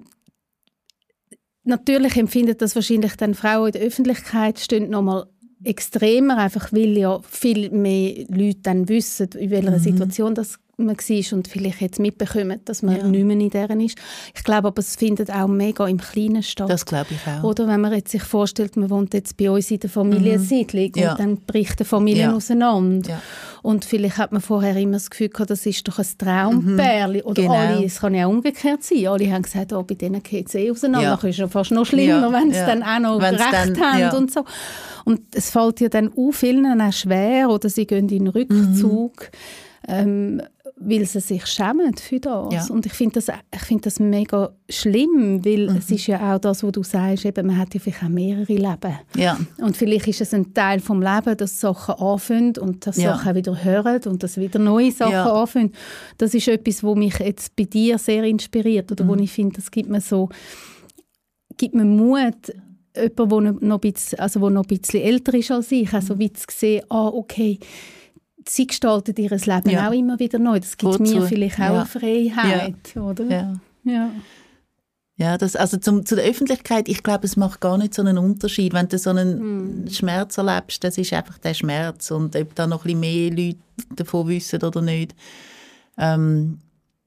natürlich empfindet das wahrscheinlich dann Frauen in der Öffentlichkeit stehen noch mal extremer, einfach weil ja viel mehr Leute dann wissen, in welcher mhm. Situation das man war und vielleicht jetzt mitbekommen, dass man ja. nicht mehr in deren ist. Ich glaube aber, es findet auch mega im Kleinen statt.
Das glaube ich auch.
Oder wenn man jetzt sich vorstellt, man wohnt jetzt bei uns in der Familiensiedlung mhm. ja. und dann bricht die Familie ja. auseinander. Ja. Und vielleicht hat man vorher immer das Gefühl gehabt, das ist doch ein Traumpärchen. Mhm. Oder
genau.
alle, es kann ja auch umgekehrt sein. Alle haben gesagt, oh, bei denen geht es eh auseinander. Ja. Das ist ja fast noch schlimmer, ja. wenn sie ja. dann auch noch Wenn's Recht dann, haben ja. und so. Und es fällt ja dann auch vielen auch schwer oder sie gehen in den Rückzug. Mhm. Ähm, weil sie sich schämen für das. Ja. Und ich finde das, ich find das mega schlimm, weil mhm. es ist ja auch das, was du sagst, eben, man hat ja vielleicht auch mehrere Leben. Ja. Und vielleicht ist es ein Teil des Lebens, dass Sachen anfangen und dass ja. Sachen wieder hören und dass wieder neue Sachen ja. anfangen. Das ist etwas, was mich jetzt bei dir sehr inspiriert oder mhm. wo ich finde, das gibt mir so gibt mir Mut, jemand, der noch ein bisschen, also der noch ein bisschen älter ist als ich, also wie zu sehen, ah, okay, sie gestaltet ihr Leben ja. auch immer wieder neu. Das gibt Wozu? Mir vielleicht auch ja. eine Freiheit, ja. oder?
Ja,
ja.
ja das, also zum, zu der Öffentlichkeit, ich glaube, es macht gar nicht so einen Unterschied. Wenn du so einen mm. Schmerz erlebst, das ist einfach der Schmerz. Und ob da noch ein bisschen mehr Leute davon wissen oder nicht. Ähm,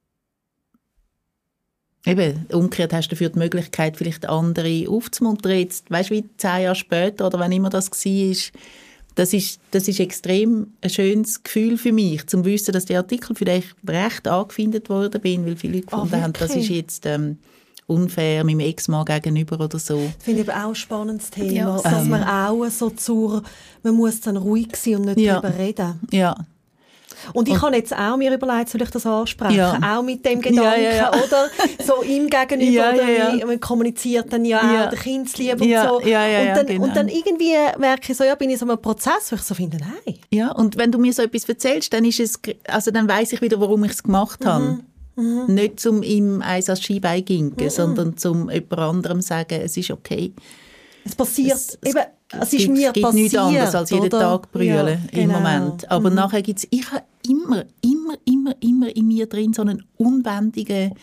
eben, umgekehrt hast du dafür die Möglichkeit, vielleicht andere aufzumuntern. Jetzt, weißt du, wie zehn Jahre später oder wann immer das war, Das ist, das ist extrem ein schönes Gefühl für mich, zum wissen, dass der Artikel für dich recht angefindet worden bin, weil viele Leute gefunden oh, haben, das ist jetzt ähm, unfair meinem Ex-Mann gegenüber oder so.
Das finde ich aber auch ein spannendes Thema, ja, dass
ähm,
man auch so zur, man muss dann ruhig sein und nicht
ja,
darüber reden.
Ja.
Und ich habe jetzt auch mir überlegt, soll ich das ansprechen? Ja. Auch mit dem Gedanken,
ja, ja, ja.
oder? So ihm gegenüber,
ja,
oder
ja, ja.
man kommuniziert dann ja auch
ja.
der Kindsliebe und
ja,
so.
Ja, ja,
und, dann,
genau.
und dann irgendwie merke ich so, ja, bin ich so in einem Prozess, wo ich so finde, nein.
Ja, und wenn du mir so etwas erzählst, dann ist es, also dann weiss ich wieder, warum ich es gemacht habe. Mhm. Mhm. Nicht zum ihm eins als Skibein ginken, mhm. sondern zum jemand anderem sagen, es ist okay.
Es passiert, es, eben, es ist
gibt,
mir
es gibt
passiert.
nichts anderes als jeden
oder?
Tag brüllen ja, genau. im Moment. Aber mhm. nachher gibt es, ich habe immer, immer, immer, immer in mir drin so einen unbändigen,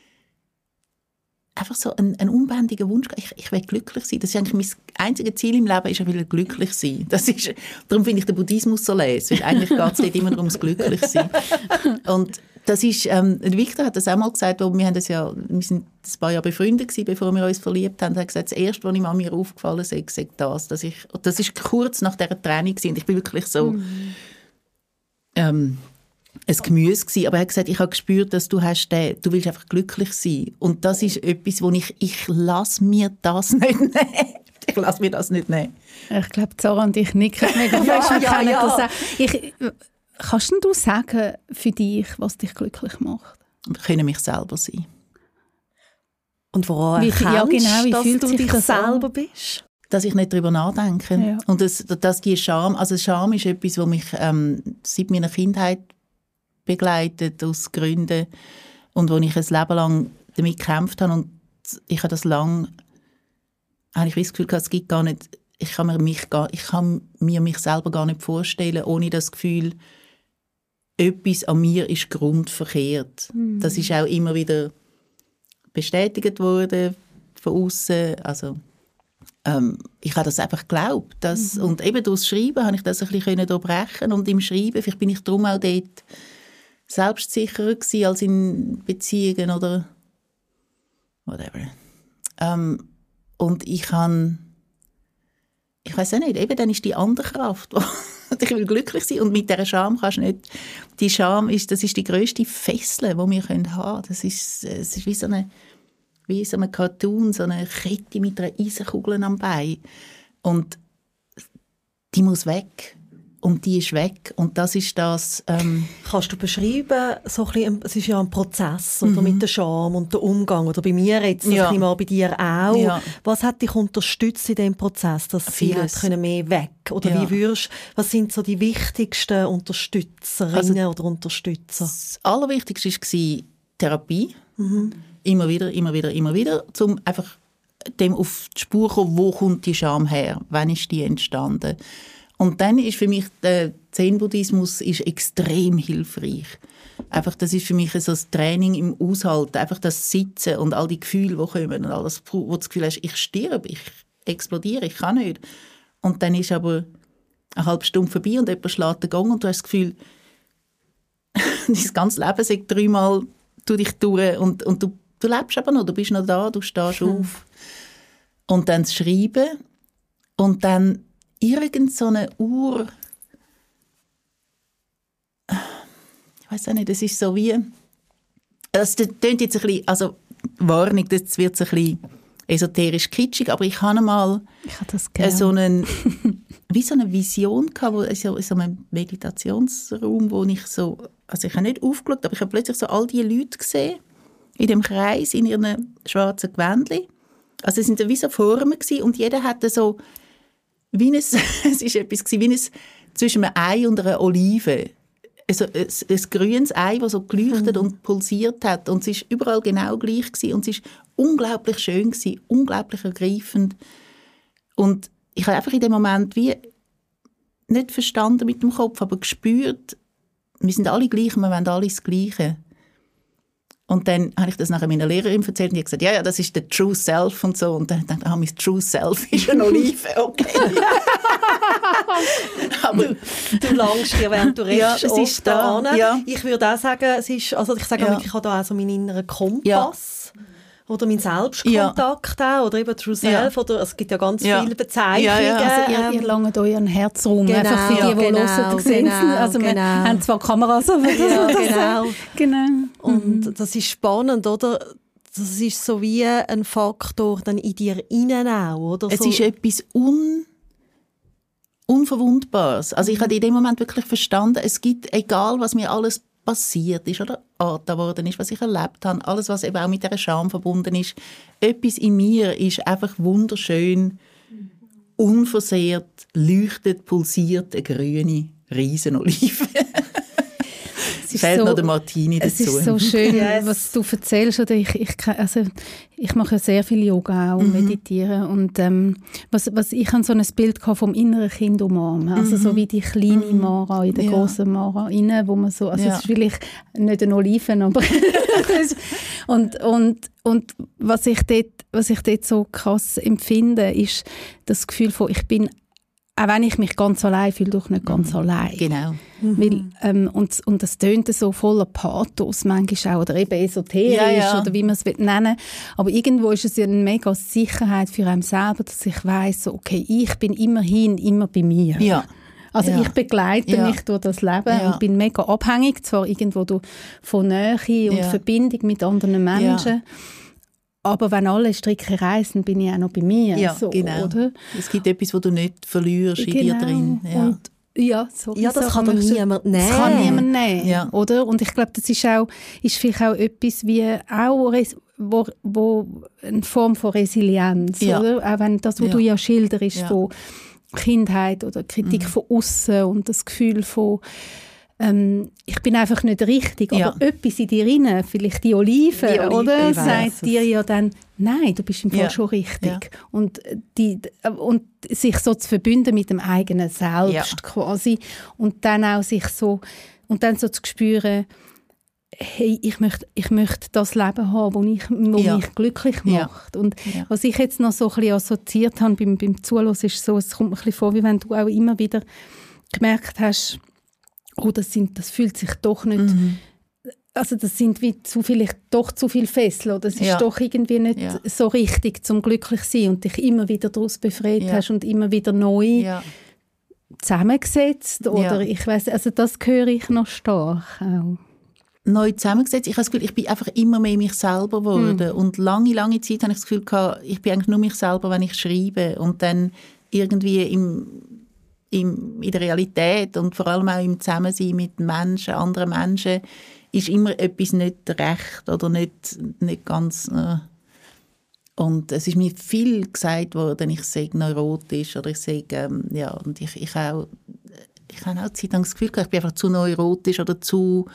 einfach so einen, einen unbändigen Wunsch. Ich, ich will glücklich sein. Das ist eigentlich mein einziges Ziel im Leben, ist, ich will glücklich sein. Das ist, darum finde ich den Buddhismus so les, weil eigentlich geht es nicht immer darum, das glücklich sein. Und das ist, ähm, Victor hat das auch mal gesagt, wo wir haben das ja, wir sind ein paar Jahre befreundet gewesen, bevor wir uns verliebt haben. Er hat gesagt, das Erste, was ihm an mir aufgefallen ist, ist das, dass ich, das ist kurz nach dieser Trennung gewesen. Und ich bin wirklich so mm. ähm, ein Gemüse gewesen. Aber er hat gesagt, ich habe gespürt, dass du hast den, du willst einfach glücklich sein. Und das ist etwas, wo ich, ich lasse mir das nicht nehmen. Ich lasse mir das nicht nehmen.
Ich glaube, Sarah und ich nicken mega fest.
ja, ja, ja.
Das ich, kannst du sagen für dich, was dich glücklich macht?
Ich kann mich selber sein.
Und woran erkennst
ja, genau, wie
dass
fühlt
du
sich
dich
das
selber
an?
bist?
Dass ich nicht darüber nachdenke. Ja. Und dass, dass die Scham, also Scham ist etwas, was mich ähm, seit meiner Kindheit begleitet, aus Gründen, und wo ich ein Leben lang damit gekämpft habe und ich habe das lang, habe ich das Gefühl gehabt, es gibt gar nicht, ich kann mir mich, gar, ich kann mir mich selber gar nicht vorstellen, ohne das Gefühl, etwas an mir ist grundverkehrt. Mhm. Das ist auch immer wieder bestätigt worden von außen. Also ähm, ich habe das einfach geglaubt. Dass, mhm. Und eben durchs Schreiben habe ich das ein bisschen durchbrechen und im Schreiben, vielleicht bin ich darum auch dort selbstsicherer gewesen als in Beziehungen oder whatever. Ähm, und ich kann, ich weiß auch nicht, eben dann ist die andere Kraft, ich will glücklich sein und mit dieser Scham kannst du nicht, die Scham ist, das ist die grösste Fessel, die wir haben können. Das ist, es ist wie so eine, wie so ein Cartoon, so eine Kette mit einer Eisenkugel am Bein und die muss weg. Und die ist weg. Und das ist das... Ähm
Kannst du beschreiben, so ein bisschen, es ist ja ein Prozess oder,
mhm.
mit der Scham und der Umgang, oder bei mir jetzt,
ja.
mal bei dir auch.
Ja.
Was hat dich unterstützt in diesem Prozess, dass
Vieles.
sie können mehr weg? Oder
ja.
wie würdest, was sind so die wichtigsten Unterstützerinnen
also,
oder Unterstützer?
Das Allerwichtigste war Therapie.
Mhm.
Immer wieder, immer wieder, immer wieder, um einfach dem auf die Spur zu kommen, wo kommt die Scham her? Wann ist die entstanden? Und dann ist für mich der Zen-Buddhismus ist extrem hilfreich. Einfach, das ist für mich so ein Training im Aushalten, einfach das Sitzen und all die Gefühle, die kommen und alles, wo du das Gefühl hast, ich sterbe, ich explodiere, ich kann nicht. Und dann ist aber eine halbe Stunde vorbei und jemand schlägt den Gang und du hast das Gefühl, dein ganzes Leben sagt dreimal, tu dich durch und, und du, du lebst aber noch, du bist noch da, du stehst hm. auf. Und dann das Schreiben und dann irgend so eine Uhr, ich weiß auch nicht, das ist so wie, das klingt jetzt ein bisschen, also Warnung, das wird ein bisschen esoterisch kitschig, aber ich hatte mal
ich habe das gern.
so einen, wie so eine Vision gehabt, wo, so, so einem Meditationsraum, wo ich so, also ich habe nicht aufgeschaut, aber ich habe plötzlich so all die Leute gesehen, in dem Kreis, in ihren schwarzen Gewändchen. Also es waren wie so Formen gewesen, und jeder hatte so wie ein, es war etwas wie ein, zwischen einem Ei und einer Olive. Also ein, ein grünes Ei, das so geleuchtet mhm. und pulsiert hat. Und es war überall genau gleich gewesen. Und es war unglaublich schön gewesen, unglaublich ergreifend. Und ich habe einfach in dem Moment wie nicht verstanden mit dem Kopf, aber gespürt, wir sind alle gleich und wir wollen alle das Gleiche. Und dann habe ich das nachher meiner Lehrerin erzählt und die hat gesagt, ja, ja, das ist der True Self und so. Und dann dachte ich, ah, mein True Self ist eine Olive, okay.
Aber du, du langst dir, während du redest,
ja, es ist da. Ja.
Ich würde auch sagen, es ist, also ich sage
ja.
wirklich, ich habe da auch so meinen inneren Kompass. Ja. Oder mein Selbstkontakt
ja.
auch, oder eben True Self, ja. oder es gibt ja ganz ja. viele Bezeichnungen. Ja, ja.
Also ihr, ihr langt euren Herzraum,
genau,
einfach für die, die
genau,
hören,
genau,
also
genau.
wir haben zwar Kameras, aber
ja, genau.
genau.
Und
mhm.
das ist spannend, oder? Das ist so wie ein Faktor dann in dir innen auch, oder?
Es
so.
ist etwas un Unverwundbares. Also ich habe in dem Moment wirklich verstanden, es gibt, egal was mir alles passiert ist oder angetan worden ist, was ich erlebt habe, alles, was eben auch mit dieser Scham verbunden ist, etwas in mir ist einfach wunderschön, unversehrt, leuchtet, pulsiert, eine grüne Riesenolive. Es fehlt so, noch der Martini dazu.
Es ist so schön,
yes.
was du erzählst. Oder ich, ich, also, ich mache sehr viel Yoga auch und mhm. meditiere. Und, ähm, was, was, ich habe so ein Bild vom inneren Kind umarmen. Also mhm. so wie die kleine Mara in der ja. grossen Mara rein, wo man so, also ja. es ist vielleicht nicht eine Oliven, aber und, und, und was ich dort, was ich dort so krass empfinde, ist das Gefühl von, ich bin, auch wenn ich mich ganz allein fühle, doch nicht ganz mhm. allein.
Genau.
Mhm. Weil, ähm, und, und das tönt so voller Pathos manchmal auch, oder eben esoterisch,
ja, ja.
oder wie man es nennen will. Aber irgendwo ist es ja eine mega Sicherheit für einen selber, dass ich weiss, so, okay, ich bin immerhin immer bei mir.
Ja.
Also
ja.
ich begleite
ja.
mich durch das Leben
ja.
und bin mega abhängig, zwar irgendwo durch, von Nähe und
ja.
Verbindung mit anderen Menschen.
Ja.
Aber wenn alle Stricke reisen, bin ich auch noch bei mir.
Ja,
so,
genau.
Oder?
Es gibt etwas, das du nicht verlierst in
genau.
dir drin. Ja,
und, ja, so
ja das kann doch niemand nehmen.
Das kann niemand nehmen,
ja.
oder? Und ich glaube, das ist, auch, ist vielleicht auch etwas wie auch wo, wo eine Form von Resilienz,
ja.
oder? Auch wenn das, was ja. du ja schilderst,
ja.
von Kindheit oder Kritik mhm. von außen und das Gefühl von ähm, ich bin einfach nicht richtig,
Ja.
aber etwas in dir rein, vielleicht die Oliven,
Die Oliven,
oder?
ich weiss
Sagt
es.
dir ja dann, nein, du bist im Fall
Ja.
schon richtig.
Ja.
Und, die, und sich so zu verbünden mit dem eigenen Selbst
Ja.
quasi und dann auch sich so, und dann so zu spüren, hey, ich möchte, ich möchte das Leben haben, das ich, wo
Ja.
mich glücklich
Ja.
macht. Und
Ja.
was ich jetzt noch so ein bisschen assoziiert habe beim, beim Zuhören, ist so, es kommt mir ein bisschen vor, wie wenn du auch immer wieder gemerkt hast, oh, das, sind, das fühlt sich doch nicht,
Mhm.
also das sind wie zu vielleicht doch zu viel Fesseln, oder es ist
Ja.
doch irgendwie nicht
Ja.
so richtig zum glücklich zu sein und dich immer wieder daraus befreit
Ja.
hast und immer wieder neu
Ja.
zusammengesetzt, oder
Ja.
ich weiss, also das höre ich noch stark auch.
Neu zusammengesetzt. Ich habe das Gefühl, ich bin einfach immer mehr mich selber geworden.
Hm.
Und lange, lange Zeit habe ich das Gefühl gehabt, ich bin eigentlich nur mich selber, wenn ich schreibe. Und dann irgendwie im, im, in der Realität und vor allem auch im Zusammensein mit Menschen, anderen Menschen, ist immer etwas nicht recht oder nicht, nicht ganz... Äh. Und es ist mir viel gesagt worden, ich sei neurotisch oder ich sei... Ähm, ja, und ich, ich auch... Ich habe auch Zeit lang das Gefühl gehabt, ich bin einfach zu neurotisch oder zu...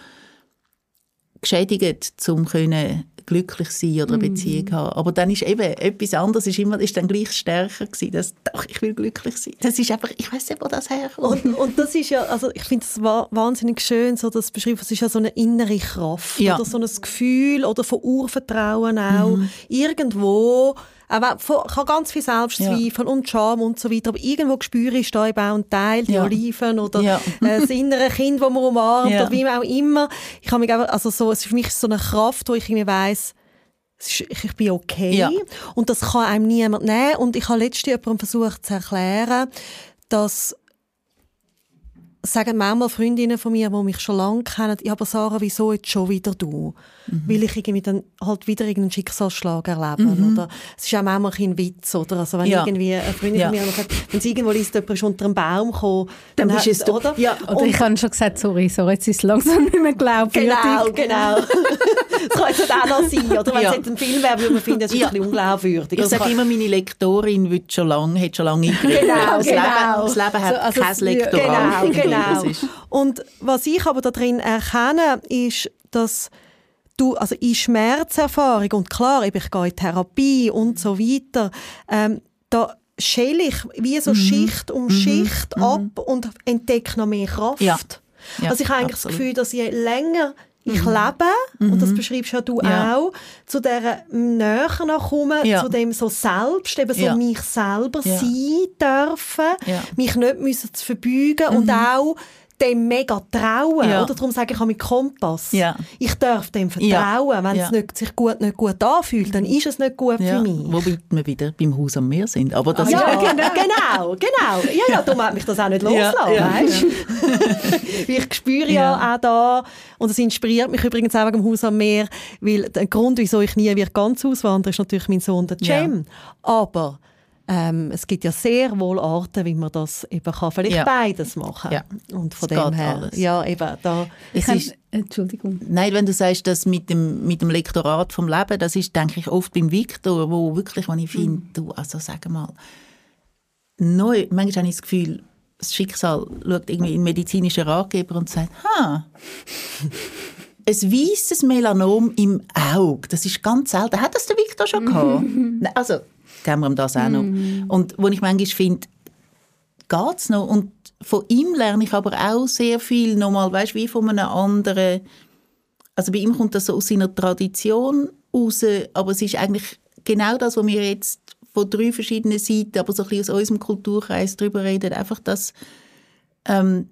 geschädigt, um können glücklich sein oder eine Beziehung
Mhm.
haben. Aber dann ist eben etwas anderes, ist, immer, ist dann gleich stärker gewesen, dass doch, ich will glücklich sein. Das ist einfach, ich weiss nicht, wo das herkommt.
Und, und das ist ja, also ich finde es wa- wahnsinnig schön, so das beschrieben, es ist ja so eine innere Kraft
Ja.
oder so ein Gefühl oder von Urvertrauen auch.
Mhm.
Irgendwo, auch wenn- von- kann ganz viel Selbstzweifel und Scham und so weiter, aber irgendwo spüre ich da eben auch einen Teil, die
Ja.
Oliven oder
Ja.
äh, das innere Kind, das man umarmt
Ja.
oder wie auch immer. Ich habe mich einfach, also so, es ist für mich so eine Kraft, wo ich irgendwie weiss, es ist- ich ich bin okay
Ja.
und das kann einem niemand nehmen. Und ich habe letztens jemandem versucht zu erklären, dass sagen manchmal Freundinnen von mir, die mich schon lange kennen, ja, aber Sarah, wieso jetzt schon wieder du? Mhm. Weil ich irgendwie dann halt wieder irgendeinen Schicksalsschlag erlebe.
Mhm.
Oder es ist auch manchmal ein Witz. Oder? Also wenn
Ja.
irgendwie eine Freundin
Ja.
von mir noch sagt, wenn sie irgendwo liest, jemand ist unter einem Baum gekommen,
Dann
dann,
bist
hat-
es doch-
oder?
Ja.
Oder ich habe schon gesagt, sorry, sorry, jetzt ist es langsam nicht mehr glaubwürdig.
Genau, genau. Das kann jetzt auch noch sein. Oder wenn
Ja.
es jetzt ein Film wäre, würde man finden, das ist
Ja.
ein bisschen unglaubwürdig.
Ich
Also
sage
kann-
immer, meine Lektorin wird schon lange, hat schon lange eingegriffen.
Genau,
das,
genau.
Leben, das Leben hat
So, also
kein
es-
Lektorat.
Genau, genau.
Das ist,
Und was ich aber da drin erkenne, ist, dass du, also in Schmerzerfahrung, und klar, eben, ich gehe in Therapie und so weiter, ähm, da schäle ich wie so Schicht um Schicht ab und entdecke noch mehr Kraft.
Ja. Ja,
also ich habe eigentlich
absolut.
das Gefühl, dass je länger ich lebe, und das beschreibst ja du
Ja.
auch, zu dieser Nähe noch komme,
Ja.
zu dem so selbst, eben so
Ja.
mich selber
Ja.
sein dürfen,
Ja.
mich nicht müssen zu verbeugen und auch dem mega trauen.
Ja.
Oder darum sage ich auch mit Kompass.
Ja.
Ich darf dem vertrauen. Wenn
Ja.
es nicht, sich gut, nicht gut anfühlt, dann ist es nicht gut
ja.
für mich.
Wobei wir wieder beim Haus am Meer sind. Aber das
Ja,
ist
genau, genau, genau. Ja, ja, darum hat mich das auch nicht
Ja,
loslassen,
ja.
weißt? Weil ich spüre ja,
Ja.
auch da, und es inspiriert mich übrigens auch wegen dem Haus am Meer, weil der Grund, wieso ich nie wird ganz auswandern, ist natürlich mein Sohn, der Cem. Aber ähm, es gibt ja sehr wohl Arten, wie man das eben kann. Vielleicht
Ja.
beides machen.
Ja.
Und von
Es
dem
geht
her,
alles.
ja, eben, da...
es
Kann-
ist,
Entschuldigung.
nein, wenn du sagst, dass mit dem, mit dem Lektorat vom Leben, das ist, denke ich, oft beim Viktor, wo wirklich, wenn ich finde, du, also sag mal, neu, manchmal habe ich das Gefühl, das Schicksal schaut irgendwie in den medizinischen Ratgeber und sagt, ha, ein weisses Melanom im Auge, das ist ganz selten. Hat das der Viktor schon gehabt? Nein, also, geben wir ihm das auch noch. Und wo ich manchmal finde, geht es noch? Und von ihm lerne ich aber auch sehr viel nochmal, weißt, wie von einem anderen. Also bei ihm kommt das so aus seiner Tradition raus, aber es ist eigentlich genau das, was wir jetzt von drei verschiedenen Seiten, aber so ein bisschen aus unserem Kulturkreis darüber reden, einfach, dass ähm,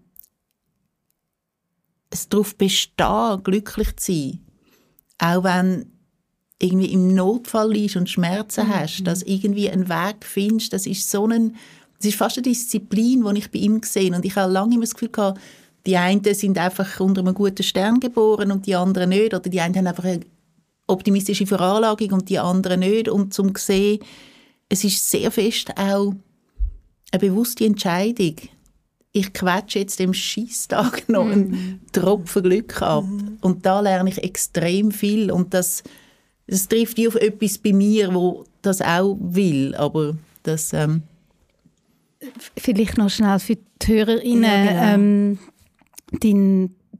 es darauf besteht, glücklich zu sein, auch wenn irgendwie im Notfall liegst und Schmerzen
Mhm.
hast, dass irgendwie einen Weg findest, das ist so ein, das ist fast eine Disziplin, die ich bei ihm gesehen habe. Und ich habe lange immer das Gefühl gehabt, die einen sind einfach unter einem guten Stern geboren und die anderen nicht. Oder die einen haben einfach eine optimistische Veranlagung und die anderen nicht. Und zum zu sehen, es ist sehr fest auch eine bewusste Entscheidung. Ich quetsche jetzt dem Scheisstag noch einen Tropfen Glück ab. Und da lerne ich extrem viel. Und das, das trifft wie auf etwas bei mir, wo das auch will. Aber das... Ähm,
Vielleicht noch schnell für die HörerInnen.
Ja, genau.
ähm, dein,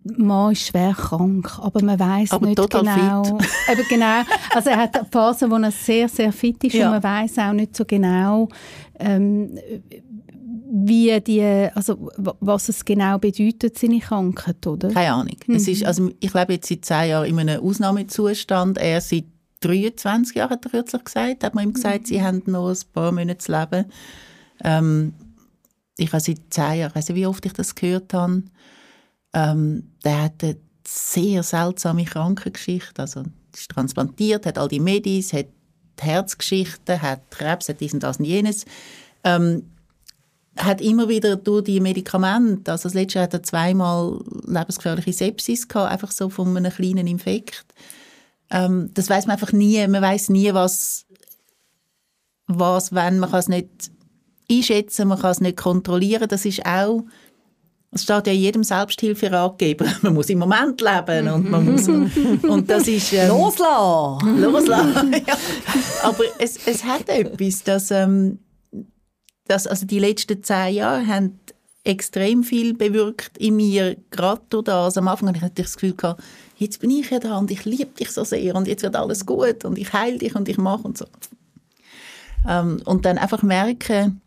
Mann ist schwer krank, aber man weiss
aber
nicht
total
genau.
Fit.
Eben genau. Also er hat eine Phase, wo er sehr, sehr fit ist, ja. Und man weiss auch nicht so genau, ähm, wie die, also was es genau bedeutet, seine Krankheit, oder?
Keine Ahnung. Mhm. Es ist, also ich lebe jetzt seit zehn Jahren in einem Ausnahmezustand. Er seit dreiundzwanzig Jahren, hat er kürzlich gesagt, hat man ihm gesagt, mhm. sie haben noch ein paar Monate zu leben. Ähm, ich habe seit zehn Jahren, ich weiss nicht, wie oft ich das gehört habe, ähm, der hat eine sehr seltsame Krankengeschichte. Also ist transplantiert, hat all die Medis, hat Herzgeschichten, hat Krebs, hat dies und das und jenes. Ähm, hat immer wieder durch die Medikamente, also das letzte Jahr hat er zweimal lebensgefährliche Sepsis gehabt, einfach so von einem kleinen Infekt. Ähm, das weiss man einfach nie, man weiss nie, was, was wenn, man kann es nicht einschätzen, man kann es nicht kontrollieren, das ist auch, es steht ja in jedem Selbsthilferatgeber, man muss im Moment leben und man muss, und das ist... Ähm,
loslassen!
Loslassen, ja. Aber es, es hat etwas, dass... Ähm, Das, also die letzten zehn Jahre haben extrem viel bewirkt in mir, gerade durch das. Am Anfang hatte ich das Gefühl, gehabt, jetzt bin ich ja da und ich liebe dich so sehr und jetzt wird alles gut und ich heile dich und ich mache und so. Ähm, und dann einfach merken,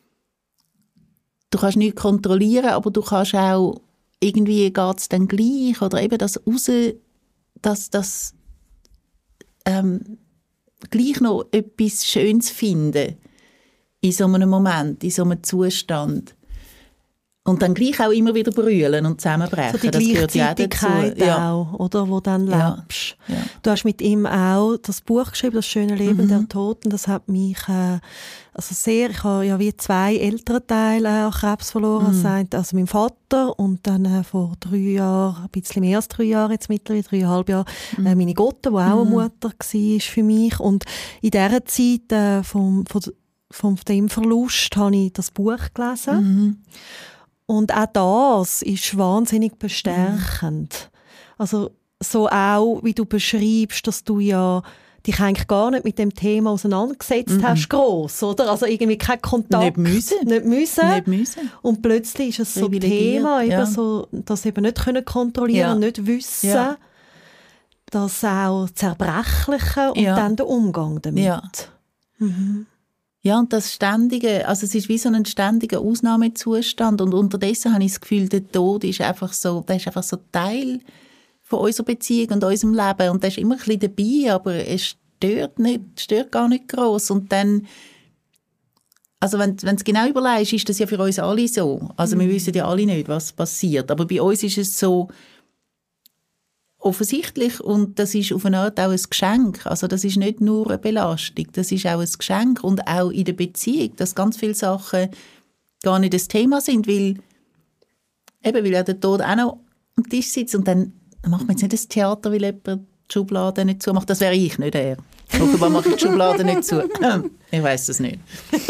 du kannst nichts kontrollieren, aber du kannst auch, irgendwie geht es dann gleich oder eben das raus, dass das ähm, gleich noch etwas Schönes finden in so einem Moment, in so einem Zustand. Und dann gleich auch immer wieder brüllen und zusammenbrechen.
So die Gleichzeitigkeit
ja.
auch, oder, wo dann
ja.
lebst.
Ja.
Du hast mit ihm auch das Buch geschrieben, «Das schöne Leben mhm. der Toten». Das hat mich äh, also sehr, ich habe ja wie zwei Elternteile an Krebs verloren. Mhm. Also mein Vater und dann äh, vor drei Jahren, ein bisschen mehr als drei Jahre jetzt mittlerweile, dreieinhalb Jahre, mhm. äh, meine Gotte, die auch mhm. eine Mutter war für mich. Und in dieser Zeit äh, vom, von Von dem Verlust habe ich das Buch gelesen. Mhm. Und auch das ist wahnsinnig bestärkend. Mhm. Also so auch, wie du beschreibst, dass du ja dich eigentlich gar nicht mit dem Thema auseinandergesetzt mhm. hast, gross, oder? Also irgendwie kein Kontakt.
Nicht müssen.
Nicht müssen.
Nicht müssen.
Und plötzlich ist es so ein Thema, eben
ja.
so, das eben nicht können kontrollieren,
ja.
nicht wissen,
ja.
das auch Zerbrechliche und
ja.
dann der Umgang damit.
Ja.
Mhm.
Ja, und das ständige, also es ist wie so ein ständiger Ausnahmezustand und unterdessen habe ich das Gefühl, der Tod ist einfach so, der ist einfach so Teil von unserer Beziehung und unserem Leben und der ist immer ein bisschen dabei, aber es stört nicht, stört gar nicht gross. Und dann, also wenn du es genau überlegst, ist das ja für uns alle so. Also mhm. wir wissen ja alle nicht, was passiert, aber bei uns ist es so offensichtlich und das ist auf eine Art auch ein Geschenk. Also das ist nicht nur eine Belastung, das ist auch ein Geschenk und auch in der Beziehung, dass ganz viele Sachen gar nicht das Thema sind, weil eben, weil ja der Tod auch noch am Tisch sitzt und dann macht man jetzt nicht das Theater, weil jemand die Schublade nicht zumacht. Das wäre ich, nicht er. Offenbar mache ich die Schublade nicht zu. Ich weiss das nicht.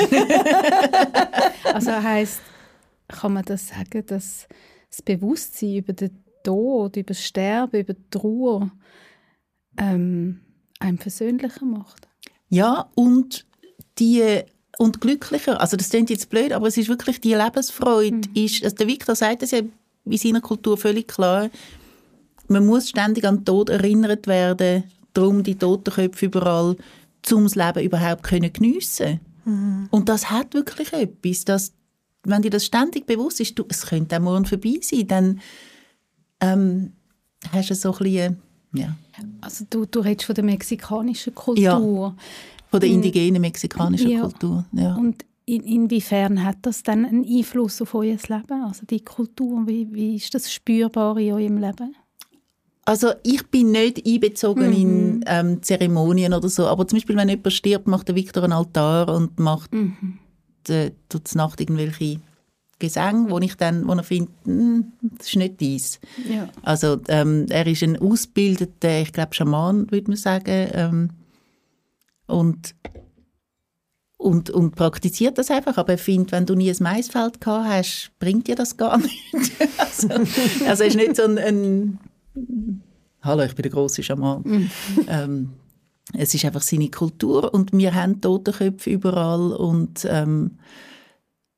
Also heisst, kann man das sagen, dass das Bewusstsein über den Tod, über das Sterben, über die Trauer ähm, einem versöhnlicher macht? Ja,
und die und glücklicher. Also das klingt jetzt blöd, aber es ist wirklich die Lebensfreude. Mhm. Ist, also der Victor sagt es ja in seiner Kultur völlig klar, man muss ständig an den Tod erinnert werden, darum die Totenköpfe überall, um das Leben überhaupt können geniessen. Mhm. Und das hat wirklich etwas, dass, wenn dir das ständig bewusst ist, du, es könnte auch morgen vorbei sein, dann ähm, hast du so ein bisschen, ja.
Also du, du redest von der mexikanischen Kultur.
Ja, von der indigenen mexikanischen
ja.
Kultur. Ja.
Und in, inwiefern hat das dann einen Einfluss auf euer Leben, also die Kultur? Wie, wie ist das spürbar in eurem Leben?
Also ich bin nicht einbezogen mhm. in ähm, Zeremonien oder so, aber zum Beispiel, wenn jemand stirbt, macht der Victor einen Altar und macht mhm. die, die Nacht irgendwelche Gesänge, wo ich dann, wo er findet, das ist nicht dies. Ja. Also ähm, er ist ein ausgebildeter, ich glaube Schaman, würde man sagen, ähm, und, und, und praktiziert das einfach, aber er findet, wenn du nie ein Maisfeld gehabt hast, bringt dir das gar nicht. also, also er ist nicht so ein, ein Hallo, ich bin der grosse Schaman. Mm. ähm, es ist einfach seine Kultur und wir haben Totenköpfe überall und ähm,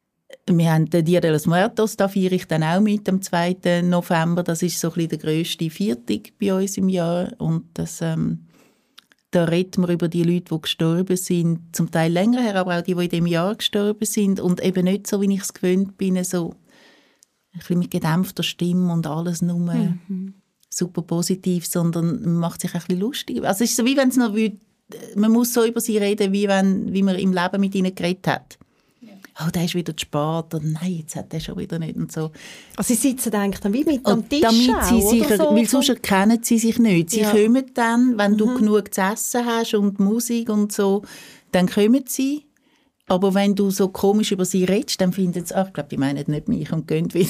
wir haben den Dia de los Muertos, da feiere ich dann auch mit am zweiten November. Das ist so ein bisschen der grösste Viertag bei uns im Jahr. Und das, ähm, da reden wir über die Leute, die gestorben sind, zum Teil länger her, aber auch die, die in diesem Jahr gestorben sind. Und eben nicht so, wie ich es gewöhnt bin, so ein bisschen mit gedämpfter Stimme und alles nur mhm. super positiv, sondern man macht sich ein bisschen lustig. Also es ist so, wie wenn es noch, man muss so über sie reden, wie, wenn, wie man im Leben mit ihnen geredet hat. Oh, der ist wieder zu spät, oder nein, jetzt hat der schon wieder nicht und so.
Also sie sitzen eigentlich dann wie mit
und
am Tisch
damit
auch,
sie sich,
oder so?
Weil sonst erkennen sie sich nicht. Sie
ja.
kommen dann, wenn
mhm.
du genug zu essen hast und Musik und so, dann kommen sie. Aber wenn du so komisch über sie redest, dann finden sie, ach, ich glaube, die meinen nicht mich und gehen wieder.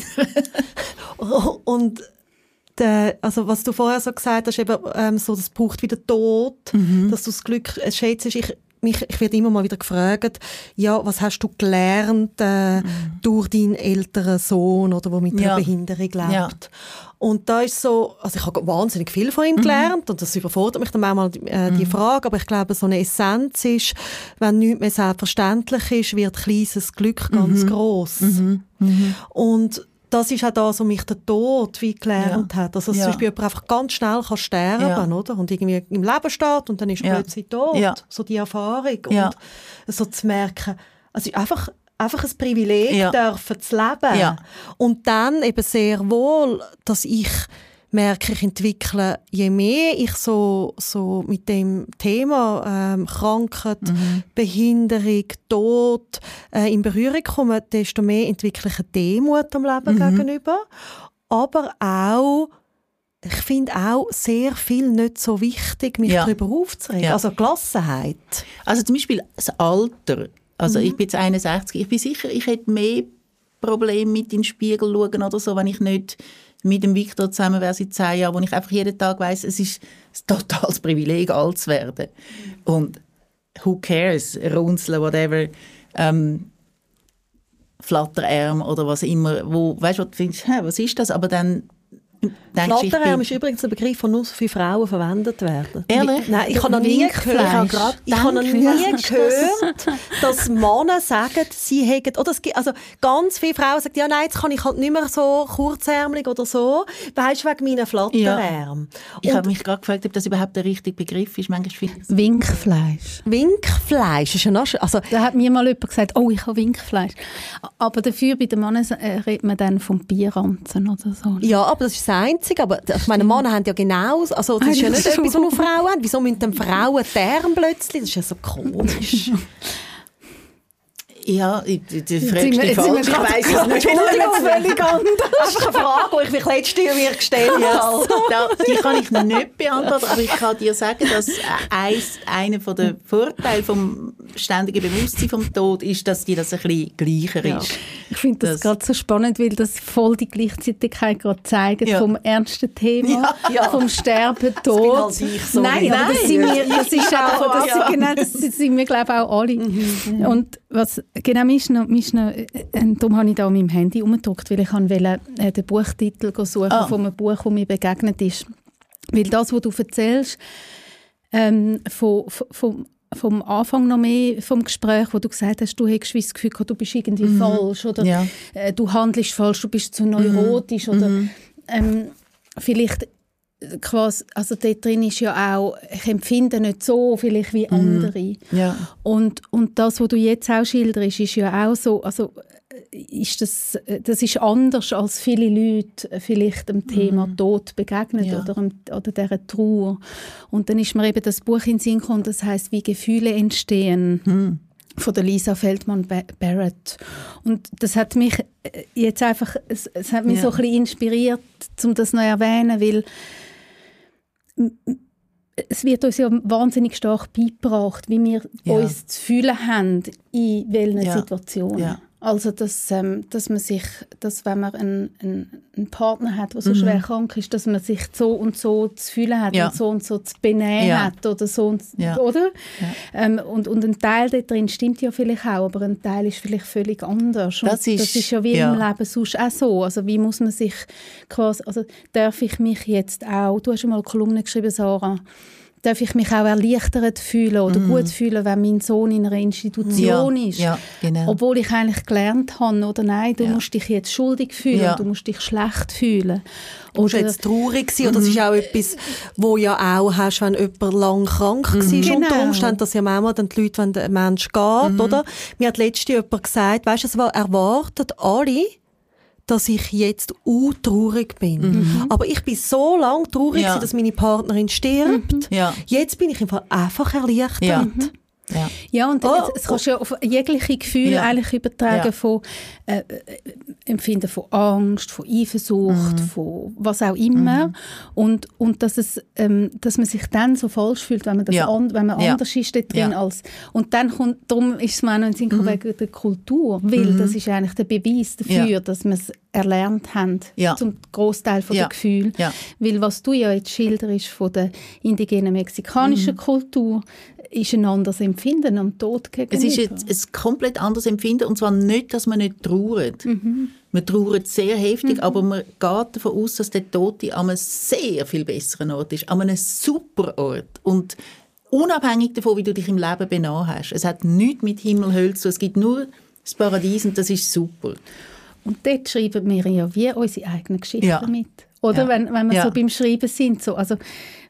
Und der, also was du vorher so gesagt hast, eben, ähm, so, das braucht wieder Tod, mhm. dass du das Glück schätzt. Ich, mich, ich werde immer mal wieder gefragt, ja, was hast du gelernt äh, mhm. durch deinen älteren Sohn oder der mit ja. einer Behinderung lebt? Ja. Und da ist so, also ich habe wahnsinnig viel von ihm mhm. gelernt und das überfordert mich dann manchmal äh, die mhm. Frage, aber ich glaube, so eine Essenz ist, wenn nichts mehr selbstverständlich ist, wird kleines Glück ganz mhm. gross. Mhm. Mhm. Und das ist auch das, was mich der Tod wie gelernt ja. hat. Also, dass ja. zum Beispiel jemand einfach ganz schnell kann sterben kann, ja. oder? Und irgendwie im Leben steht und dann ist er ja. plötzlich tot. Ja. So die Erfahrung. Ja. Und so zu merken, also einfach, einfach ein Privileg ja. dürfen zu leben. Ja. Und dann eben sehr wohl, dass ich merke, ich entwickle, je mehr ich so, so mit dem Thema ähm, Krankheit, mhm. Behinderung, Tod äh, in Berührung komme, desto mehr entwickle ich eine Demut am Leben mhm. gegenüber. Aber auch, ich finde auch sehr viel nicht so wichtig, mich ja. darüber aufzuregen. Ja. Also Gelassenheit.
Also zum Beispiel das Alter. Also mhm. ich bin jetzt einundsechzig. Ich bin sicher, ich hätte mehr Probleme mit in den Spiegel schauen oder so, wenn ich nicht mit dem Victor zusammen wäre seit zehn Jahren, wo ich einfach jeden Tag weiss, es ist ein totales Privileg, alt zu werden. Und who cares, runzeln, whatever, ähm, Flatterärm oder was immer, wo, weißt du, was du findest, hä, was ist das? Aber dann
Flatterärm ist übrigens ein Begriff, der nur für Frauen verwendet wird.
Ehrlich?
Nein, ich habe noch nie gehört, ich habe noch nie gehört, dass Männer sagen, sie hätten, oder es gibt, also ganz viele Frauen sagen, ja nein, jetzt kann ich halt nicht mehr so kurzärmelig oder so, weisst du, wegen meinen Flatterärmen.
Ja. Ich habe mich gerade gefragt, ob das überhaupt der richtige Begriff ist. Manchmal
Winkfleisch.
Winkfleisch ist ja noch, also
da hat mir mal jemand gesagt, oh, ich habe Winkfleisch. Aber dafür bei den Männern redet man dann vom Bierranzen oder so.
Ja, aber das ist das Einzige. Aber ich meine, Männer haben ja genau, also das ist ja nicht etwas, was nur Frauen haben. Wieso müssen dann Frauen Term plötzlich? Das ist ja so komisch.
Ja, ich, ich fragst dich falsch. Ich weiss es nicht.
Völlig anders. Einfach eine Frage, die ich mich letztes Jahr mir gestellt habe.
Ja, die kann ich noch nicht beantworten, aber ich kann dir sagen, dass eins, einer der Vorteile vom ständigen Bewusstsein vom Tod ist, dass dir das ein bisschen gleicher
ja.
ist.
Ich finde das, das gerade so spannend, weil das voll die Gleichzeitigkeit gerade zeigt ja. vom ernsten Thema, ja. Ja. vom Sterben, Tod.
Das bin halt ich so.
Nein, nein, das sind wir, das ist auch, das sind, genau, das sind wir, glaube ich, auch alle. Mhm. Und was genau, mir ist noch, mir ist noch, äh, darum habe ich da an meinem Handy umgedruckt, weil ich wollte äh, den Buchtitel suchen oh. von einem Buch, das mir begegnet ist. Weil das, was du erzählst, ähm, von, von, vom Anfang noch mehr vom Gespräch, wo du gesagt hast, du hättest das Gefühl, du bist irgendwie mhm. falsch oder ja. äh, du handelst falsch, du bist zu neurotisch mhm. oder ähm, vielleicht quasi, also dort drin ist ja auch, ich empfinde nicht so vielleicht wie andere.
Mm, ja.
Und, und das, was du jetzt auch schilderst, ist ja auch so, also ist das, das ist anders, als viele Leute vielleicht dem Thema mm. Tod begegnen ja. oder, oder dieser Trauer. Und dann ist mir eben das Buch in den Sinn gekommen, das heisst, wie Gefühle entstehen. Mm. Von der Lisa Feldman-Barrett. Und das hat mich jetzt einfach, es, es hat mich ja. so ein bisschen inspiriert, um das noch zu erwähnen, weil es wird uns ja wahnsinnig stark beigebracht, wie wir ja. uns zu fühlen haben in welchen ja. Situationen. Ja. Also, dass, ähm, dass man sich, dass wenn man einen, einen, einen Partner hat, der so mhm. schwer krank ist, dass man sich so und so zu fühlen hat ja. und so und so zu benehmen ja. hat oder so und, ja. oder? Ja. Ähm, und, und ein Teil da drin stimmt ja vielleicht auch, aber ein Teil ist vielleicht völlig anders. Und das ist, das ist ja wie ja. im Leben sonst auch so. Also wie muss man sich quasi, also darf ich mich jetzt auch, du hast schon mal eine Kolumne geschrieben, Sarah, darf ich mich auch erleichtert fühlen oder mm. gut fühlen, wenn mein Sohn in einer Institution
ja,
ist.
Ja, genau.
Obwohl ich eigentlich gelernt habe, oder nein, du ja. musst dich jetzt schuldig fühlen, ja. du musst dich schlecht fühlen.
Du musst jetzt traurig sein. Mm. Und das ist auch etwas, wo ja auch hast, wenn jemand lang krank mm. war.
Genau.
Unter Umständen, dass ja manchmal dann die Leute, wenn der Mensch geht, mm. oder? Mir hat letztens jemand gesagt, weißt du, es erwartet alle, dass ich jetzt auch traurig bin. Mhm. Aber ich bin so lange traurig, ja. dass meine Partnerin stirbt. Mhm. Ja. Jetzt bin ich einfach erleichtert.
Ja, mhm. ja. ja und oh, es kannst du ja auf jegliche Gefühle ja. eigentlich übertragen, ja. von äh, Empfinden von Angst, von Eifersucht, mhm. von was auch immer. Mhm. Und, und dass, es, ähm, dass man sich dann so falsch fühlt, wenn man, das
ja.
an, wenn man
ja.
anders ist da drin.
Ja.
Als, und dann kommt, darum ist es mir auch noch in den Sinn gekommen, wegen der Kultur, weil mhm. das ist eigentlich der Beweis dafür, ja. dass man es erlernt haben, ja. zum Großteil von ja. der Gefühle. Ja. Weil was du ja jetzt schilderst von der indigenen mexikanischen mhm. Kultur, ist ein anderes Empfinden am Tod gegenüber.
Es ist ein, ein komplett anderes Empfinden, und zwar nicht, dass man nicht trauert. Mhm. Man trauert sehr heftig, mhm. aber man geht davon aus, dass der Tote an einem sehr viel besseren Ort ist, an einem super Ort. Und unabhängig davon, wie du dich im Leben benommen hast. Es hat nichts mit Himmel, Hölle zu tun. Es gibt nur das Paradies, und das ist super.
Und dort schreiben wir ja wie unsere eigenen Geschichten ja. mit. Oder ja. wenn, wenn wir ja. so beim Schreiben sind. So, also,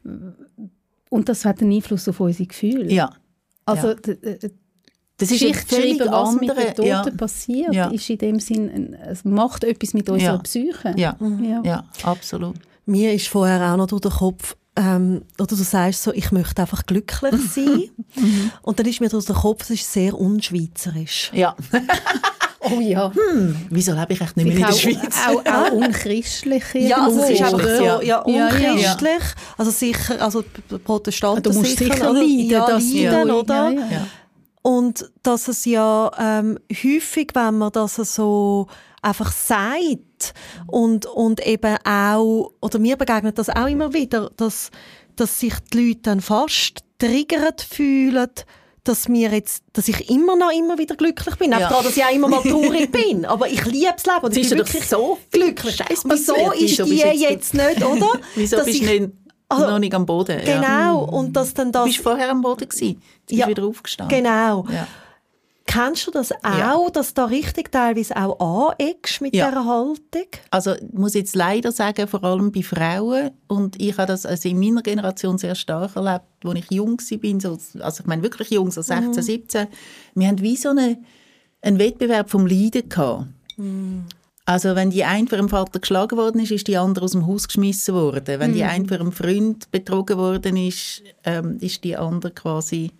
und das hat einen Einfluss auf unsere Gefühle.
Ja.
Also,
ja.
d- d-
das ist
Geschichte schreiben, was andere, mit den Toten
ja.
passiert,
ja.
ist in dem Sinn, es macht etwas mit unserer
ja.
Psyche.
Ja. Ja. ja, absolut.
Mir ist vorher auch noch durch den Kopf, ähm, oder du sagst so, ich möchte einfach glücklich sein. Und dann ist mir durch den Kopf, es ist sehr unschweizerisch.
Ja.
Oh ja.
Hm, wieso lebe ich echt nicht mehr in der Schweiz?
Auch, auch, auch unchristlich.
Ja, also es ist einfach so, ja, ja unchristlich.
Ja, ja.
Also sicher, also Protestanten
du musst
sicher,
sicher
oder?
leiden,
ja,
dass
leiden,
ja,
oder?
Ja, ja.
Ja.
Und dass es ja ähm, häufig, wenn man das so einfach sagt und, und eben auch, oder mir begegnet das auch immer wieder, dass, dass sich die Leute dann fast triggert fühlen, dass, mir jetzt, dass ich immer noch immer wieder glücklich bin. Ja. Auch daran, dass ich auch immer mal traurig bin. Aber ich liebe das Leben und ich bin wirklich
so
glücklich. Wieso ist die jetzt, jetzt nicht, oder?
Wieso
dass
bist du nicht, also, noch nicht am Boden?
Genau.
Ja.
Und dass dann das,
du bist vorher am Boden gewesen. Du bist
ja,
wieder aufgestanden.
Genau.
Ja.
Kennst du das auch,
ja.
dass du da richtig teilweise auch aneckst mit
ja.
dieser Haltung?
Also ich muss jetzt leider sagen, vor allem bei Frauen, und ich habe das also in meiner Generation sehr stark erlebt, als ich jung war, so, also ich meine wirklich jung, so sechzehn, mhm. siebzehn. Wir hatten wie so eine, einen Wettbewerb vom Leiden gehabt. Mhm. Also wenn die eine für ihren Vater geschlagen worden ist, ist die andere aus dem Haus geschmissen worden. Wenn mhm. die eine für einen Freund betrogen worden ist, ähm, ist die andere quasi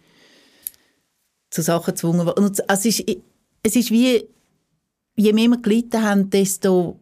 zu Sachen gezwungen worden. Also es ist, es ist wie, je mehr wir gelitten haben, desto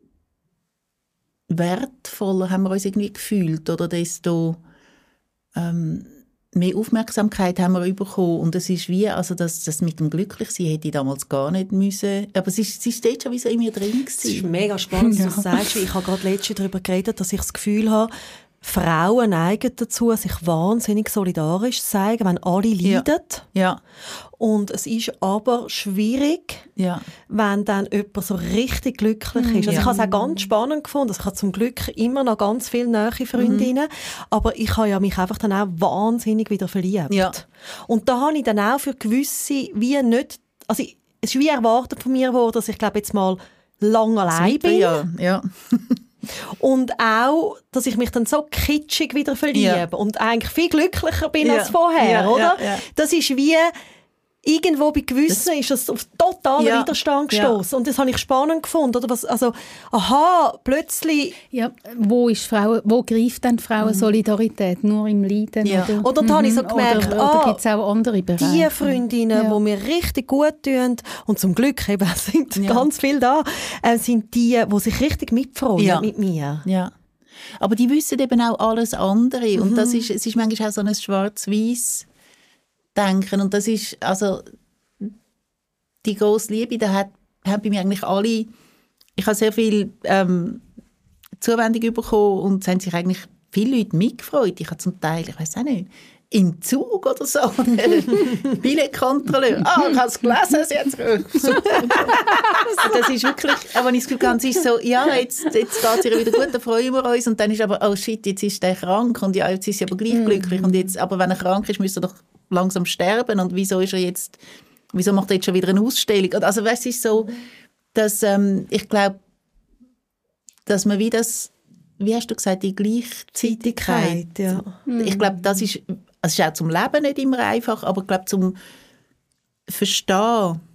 wertvoller haben wir uns irgendwie gefühlt, oder desto ähm, mehr Aufmerksamkeit haben wir bekommen. Und es ist wie, also das, das mit dem Glücklichsein hätte ich damals gar nicht müssen. Aber es ist, es ist dort schon wie so in mir drin gewesen.
Es ist mega spannend, dass ja. du das sagst. Ich habe gerade letztens darüber geredet, dass ich das Gefühl habe, Frauen neigen dazu, sich wahnsinnig solidarisch zu zeigen, wenn alle leiden.
Ja. Ja.
Und es ist aber schwierig,
ja.
wenn dann jemand so richtig glücklich ist. Also
ja.
ich habe es auch ganz spannend gefunden. Also ich habe zum Glück immer noch ganz viele nahe Freundinnen. Mhm. Aber ich habe ja mich einfach dann auch wahnsinnig wieder verliebt.
Ja.
Und da habe ich dann auch für gewisse, wie nicht, also es ist wie erwartet von mir worden, dass ich glaube jetzt mal lang allein bin.
Ja. Ja.
Und auch, dass ich mich dann so kitschig wieder verliebe ja. und eigentlich viel glücklicher bin ja. als vorher,
ja,
oder?
Ja, ja.
Das ist wie, irgendwo bei Gewissen das ist das auf totalen
ja.
Widerstand gestoßen. Ja. Und das habe ich spannend gefunden. Oder was, also, aha, plötzlich...
Ja, wo, ist Frauen, wo greift dann Frauensolidarität? Mhm. Nur im Leiden?
Ja.
Oder,
oder da mhm. habe ich so gemerkt,
oder,
ah,
oder gibt es auch andere Bereiche?
Die Freundinnen,
ja.
die mir richtig gut tun, und zum Glück eben sind ja. ganz viele da, äh, sind die, die sich richtig mitfreuen
ja.
mit mir.
Ja. Aber die wissen eben auch alles andere. Mhm. Und das ist, es ist manchmal auch so ein schwarz-weiß denken. Und das ist, also, die grosse Liebe, da hat, haben bei mir eigentlich alle, ich habe sehr viel ähm, Zuwendung bekommen und es haben sich eigentlich viele Leute mitgefreut. Ich habe zum Teil, ich weiß auch nicht, im Zug oder so. Billetkontrolleur. Ah, ich habe es gelesen, jetzt. Super. Das ist wirklich, wenn ich das Gefühl habe, es ist so, ja, jetzt, jetzt geht es ihr wieder gut, dann freuen wir uns. Und dann ist aber, oh shit, jetzt ist der krank und ja, jetzt ist sie aber gleich glücklich. Und jetzt, aber wenn er krank ist, müsste er doch langsam sterben. Und wieso ist er jetzt, wieso macht er jetzt schon wieder eine Ausstellung? Also, weißt du, es ist so, dass ähm, ich glaube, dass man wie das, wie hast du gesagt, die Gleichzeitigkeit.
Ja.
Ich glaube, das ist, es ist auch zum Leben nicht immer einfach, aber ich glaube, zum Verstehen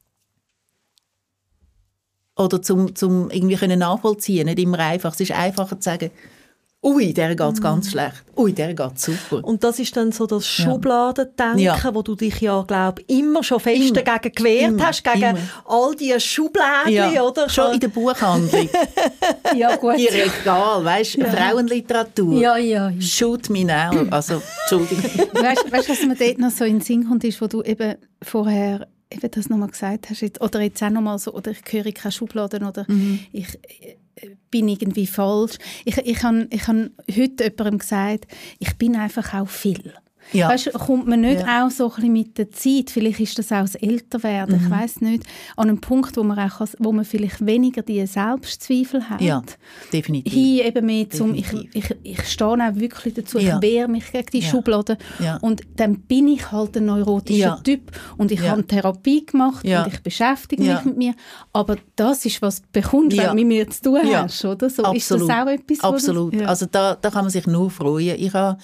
oder zum, zum irgendwie können nachvollziehen, nicht immer einfach. Es ist einfacher zu sagen, ui, der geht es mm. ganz schlecht, ui, der geht super.
Und das ist dann so das Schubladendenken, ja. wo du dich ja, glaube immer schon fest immer. dagegen gewehrt immer. hast, gegen immer. all diese Schubladen,
ja.
oder?
Schon in der Buchhandlung.
Ja, gut.
Die Regal, weißt du, ja. Frauenliteratur.
Ja, ja, ja.
Shoot me now. Also, Entschuldigung.
Weißt du, was mir dort noch so in den Sinn kommt, ist, wo du eben vorher eben das nochmal gesagt hast, jetzt, oder jetzt auch nochmal so, oder ich höre keine Schubladen, oder mhm. ich bin irgendwie falsch. Ich, ich habe ich hab heute jemandem gesagt, ich bin einfach auch viel. Ja. Weißt, kommt man nicht ja. auch so ein bisschen mit der Zeit, vielleicht ist das auch das Älterwerden, mhm. ich weiss nicht, an einem Punkt, wo man, auch, wo man vielleicht weniger diese Selbstzweifel hat.
Ja, definitiv.
Hier eben mehr zum, ich, ich, ich stehe auch wirklich dazu, ja. ich wehre mich gegen die ja. Schubladen ja. und dann bin ich halt ein neurotischer ja. Typ und ich ja. habe Therapie gemacht ja. und ich beschäftige ja. mich mit mir, aber das ist, was du bekommst, ja. wenn du mit mir zu tun ja. hast, oder? So, ist das auch etwas?
Absolut,
das, ja.
also da, da kann man sich nur freuen. Ich habe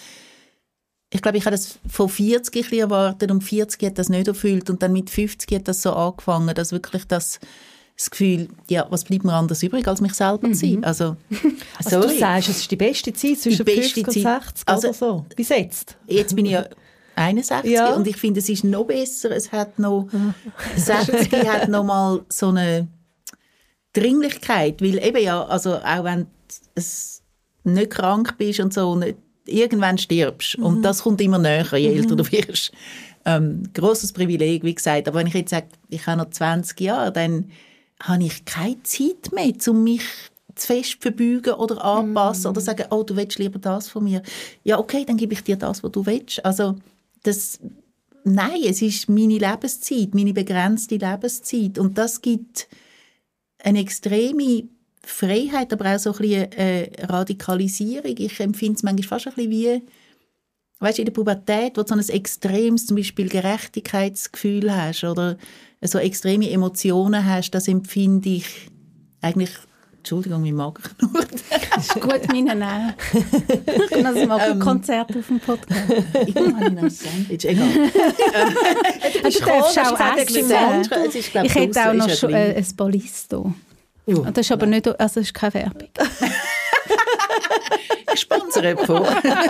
Ich glaube, ich habe das von vierzig ein bisschen erwartet und vierzig hat das nicht erfüllt und dann mit fünfzig hat das so angefangen, dass wirklich das, das Gefühl, ja, was bleibt mir anders übrig, als mich selber mhm. zu sein. Also,
also du sagst, es ist die beste Zeit zwischen
die
fünfzig und sechzig
also,
oder so, bis jetzt.
Jetzt bin ich ja einundsechzig ja. und ich finde, es ist noch besser, es hat noch, sechzig hat noch mal so eine Dringlichkeit, weil eben ja, also auch wenn du nicht krank bist und so, nicht irgendwann stirbst. Mhm. Und das kommt immer näher, je älter mhm. du wirst. Ähm, grosses Privileg, wie gesagt. Aber wenn ich jetzt sage, ich habe noch zwanzig Jahre, dann habe ich keine Zeit mehr, um mich zu fest verbeugen oder anpassen mhm. oder sagen, oh, du willst lieber das von mir. Ja, okay, dann gebe ich dir das, was du willst. Also, das, nein, es ist meine Lebenszeit, meine begrenzte Lebenszeit. Und das gibt eine extreme Freiheit, aber auch so ein bisschen äh, Radikalisierung. Ich empfinde es manchmal fast ein bisschen wie, weißt du, in der Pubertät, wo du so ein extremes, zum Beispiel Gerechtigkeitsgefühl hast oder so extreme Emotionen hast, das empfinde ich eigentlich, Entschuldigung, mein Magen knurrt.
Das ist gut, meine auch. Ich kann also machen ähm, Konzert auf dem Podcast.
Ich mache noch ein Sandwich, egal.
Du darfst auch essen. Ich hätte auch noch schon, äh, ein Ballisto. Uh, das ist aber nein. nicht, also das ist keine Werbung.
Ich sponsere vor.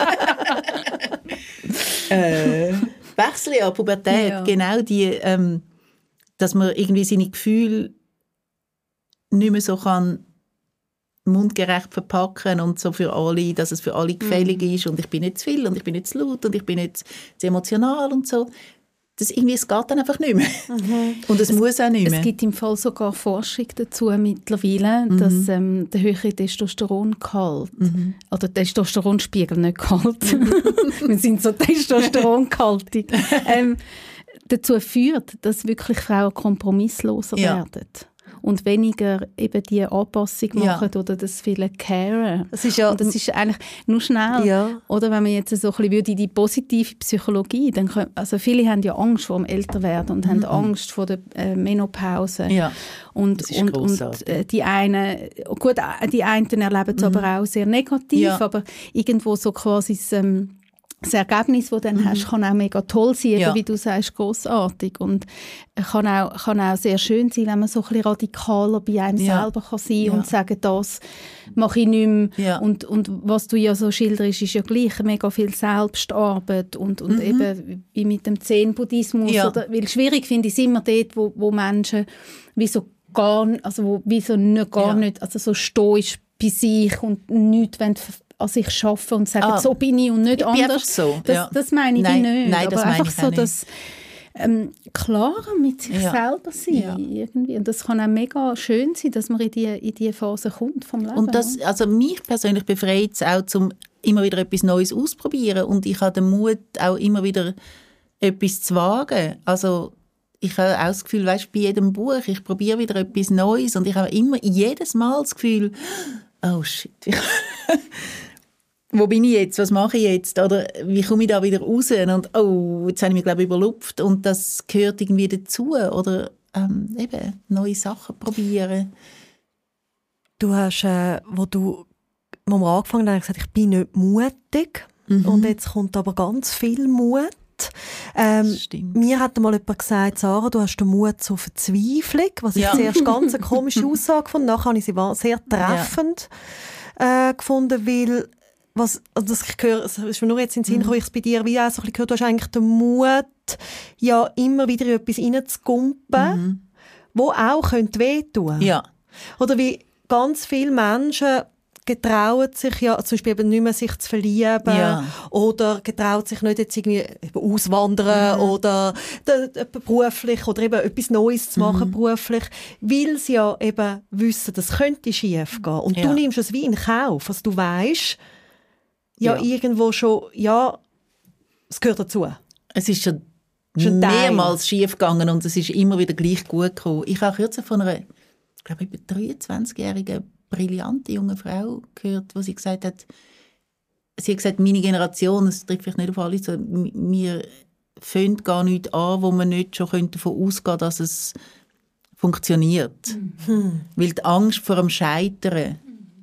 äh, Wechsel an Pubertät, ja. genau die, ähm, dass man irgendwie seine Gefühle nicht mehr so kann mundgerecht verpacken und so für alle, dass es für alle gefällig mm. ist und ich bin nicht zu viel und ich bin nicht zu laut und ich bin nicht zu emotional und so. Das irgendwie, es geht dann einfach nicht mehr. Mhm. Und es, es muss auch nicht mehr.
Es gibt im Fall sogar Forschung dazu mittlerweile, mhm. dass ähm, der höhere Testosterongehalt, mhm. oder der Testosteronspiegel, nicht Gehalt, mhm. wir sind so testosterongehaltig, ähm, dazu führt, dass wirklich Frauen kompromissloser ja. werden. Und weniger eben die Anpassung machen ja. oder das viele caren.
Das ist ja,
und das ist eigentlich nur schnell. Ja. Oder wenn man jetzt so ein bisschen würde, die positive Psychologie, dann können, also viele haben ja Angst vor dem Älterwerden und mhm. haben Angst vor der äh, Menopause. Ja. Und, das ist und, und äh, die einen, gut, die einen erleben es mhm. aber auch sehr negativ, ja. aber irgendwo so quasi das, ähm, das Ergebnis, das du dann mhm. hast, kann auch mega toll sein, ja. wie du sagst, grossartig. Und kann auch, kann auch sehr schön sein, wenn man so ein bisschen radikaler bei einem ja. selber kann sein ja. und sagen, das mache ich nicht mehr. Ja. Und, und was du ja so schilderst, ist ja gleich mega viel Selbstarbeit und, und mhm. eben wie mit dem Zen-Buddhismus. Ja. Oder, weil schwierig finde ich es immer dort, wo, wo Menschen wie so gar, also wo, wie so nicht, gar ja. nicht, also so stoisch bei sich und nichts wollen an sich arbeiten und sagen, ah, so bin ich und nicht
ich
anders.
So.
Das,
ja.
das meine ich
nein,
nicht.
Nein, das
aber
meine
einfach
ich
so,
nicht.
dass ähm, klarer mit sich ja. selber sein. Ja. Irgendwie. Und das kann auch mega schön sein, dass man in diese in die Phase kommt vom Leben.
Und das, also mich persönlich befreit es auch, zum immer wieder etwas Neues ausprobieren und ich habe den Mut, auch immer wieder etwas zu wagen. Also ich habe auch das Gefühl, weißt, bei jedem Buch, ich probiere wieder etwas Neues und ich habe immer jedes Mal das Gefühl, oh shit, wo bin ich jetzt, was mache ich jetzt oder wie komme ich da wieder raus und oh, jetzt habe ich mich glaube ich überlupft und das gehört irgendwie dazu oder ähm, eben neue Sachen probieren.
Du hast, äh, wo du wo wir angefangen haben, gesagt, ich bin nicht mutig mhm. und jetzt kommt aber ganz viel Mut. Ähm, mir hat mal jemand gesagt, Sarah, du hast den Mut zur Verzweiflung, was ich ja. zuerst ganz eine komische Aussage fand. Nachher habe ich sie sehr treffend ja. äh, gefunden, weil was, also das, ich höre, das ist mir nur jetzt in den Sinn gekommen, mhm. ich es bei dir wie auch so ein bisschen gehört, du hast eigentlich den Mut, ja, immer wieder in etwas reinzugumpen, mhm. wo auch könnte wehtun.
Ja.
Oder wie ganz viele Menschen getrauen sich ja zum Beispiel eben nicht mehr sich zu verlieben
ja.
oder getrauen sich nicht jetzt irgendwie auswandern mhm. oder de, de, beruflich oder eben etwas Neues zu machen mhm. beruflich, weil sie ja eben wissen, das könnte schief gehen. Und ja. du nimmst es wie in Kauf, also du weisst ja, ja irgendwo schon, ja, es gehört dazu.
Es ist schon, schon mehrmals schief gegangen und es ist immer wieder gleich gut gekommen. Ich habe kürzlich von einer, ich glaube, über dreiundzwanzigjährigen brillante junge Frau gehört, wo sie gesagt hat, sie hat gesagt, meine Generation, das trifft vielleicht nicht auf alle, so, wir fangen gar nichts an, wo man nicht schon davon ausgehen könnte, dass es funktioniert. Mhm. Weil die Angst vor dem Scheitern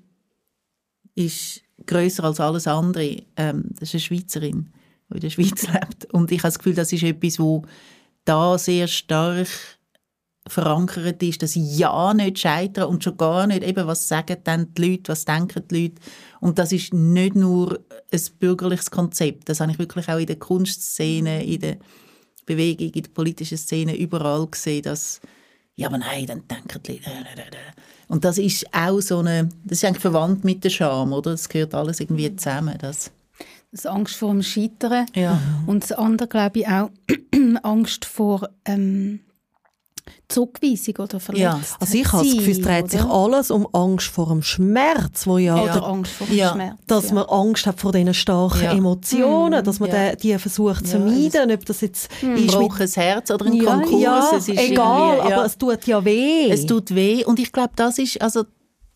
ist grösser als alles andere. Ähm, das ist eine Schweizerin, die in der Schweiz lebt. Und ich habe das Gefühl, das ist etwas, wo da sehr stark verankert ist, dass ich ja nicht scheitere und schon gar nicht, eben, was sagen dann die Leute, was denken die Leute. Und das ist nicht nur ein bürgerliches Konzept, das habe ich wirklich auch in der Kunstszene, in der Bewegung, in der politischen Szene überall gesehen, dass, ja, aber nein, dann denken die Leute, und das ist auch so eine, das ist eigentlich verwandt mit der Scham, oder? Das gehört alles irgendwie zusammen, das.
Das Angst vor dem Scheitern
ja.
und das andere, glaube ich, auch Angst vor ähm, Zurückweisung oder Verletzung. Ja.
Also ich habe das Gefühl, es dreht sich alles um Angst vor dem Schmerz, wo ja,
oder Angst vor dem
ja.
Schmerz,
dass
ja.
man Angst hat vor diesen starken ja. Emotionen, dass man
ja.
die, die versucht zu vermeiden, ob das jetzt
mhm. ist mit ein Herz oder ein
ja,
Konkurs.
Ja,
es ist
egal,
ja.
aber es tut ja weh.
Es tut weh und ich glaube, das ist, also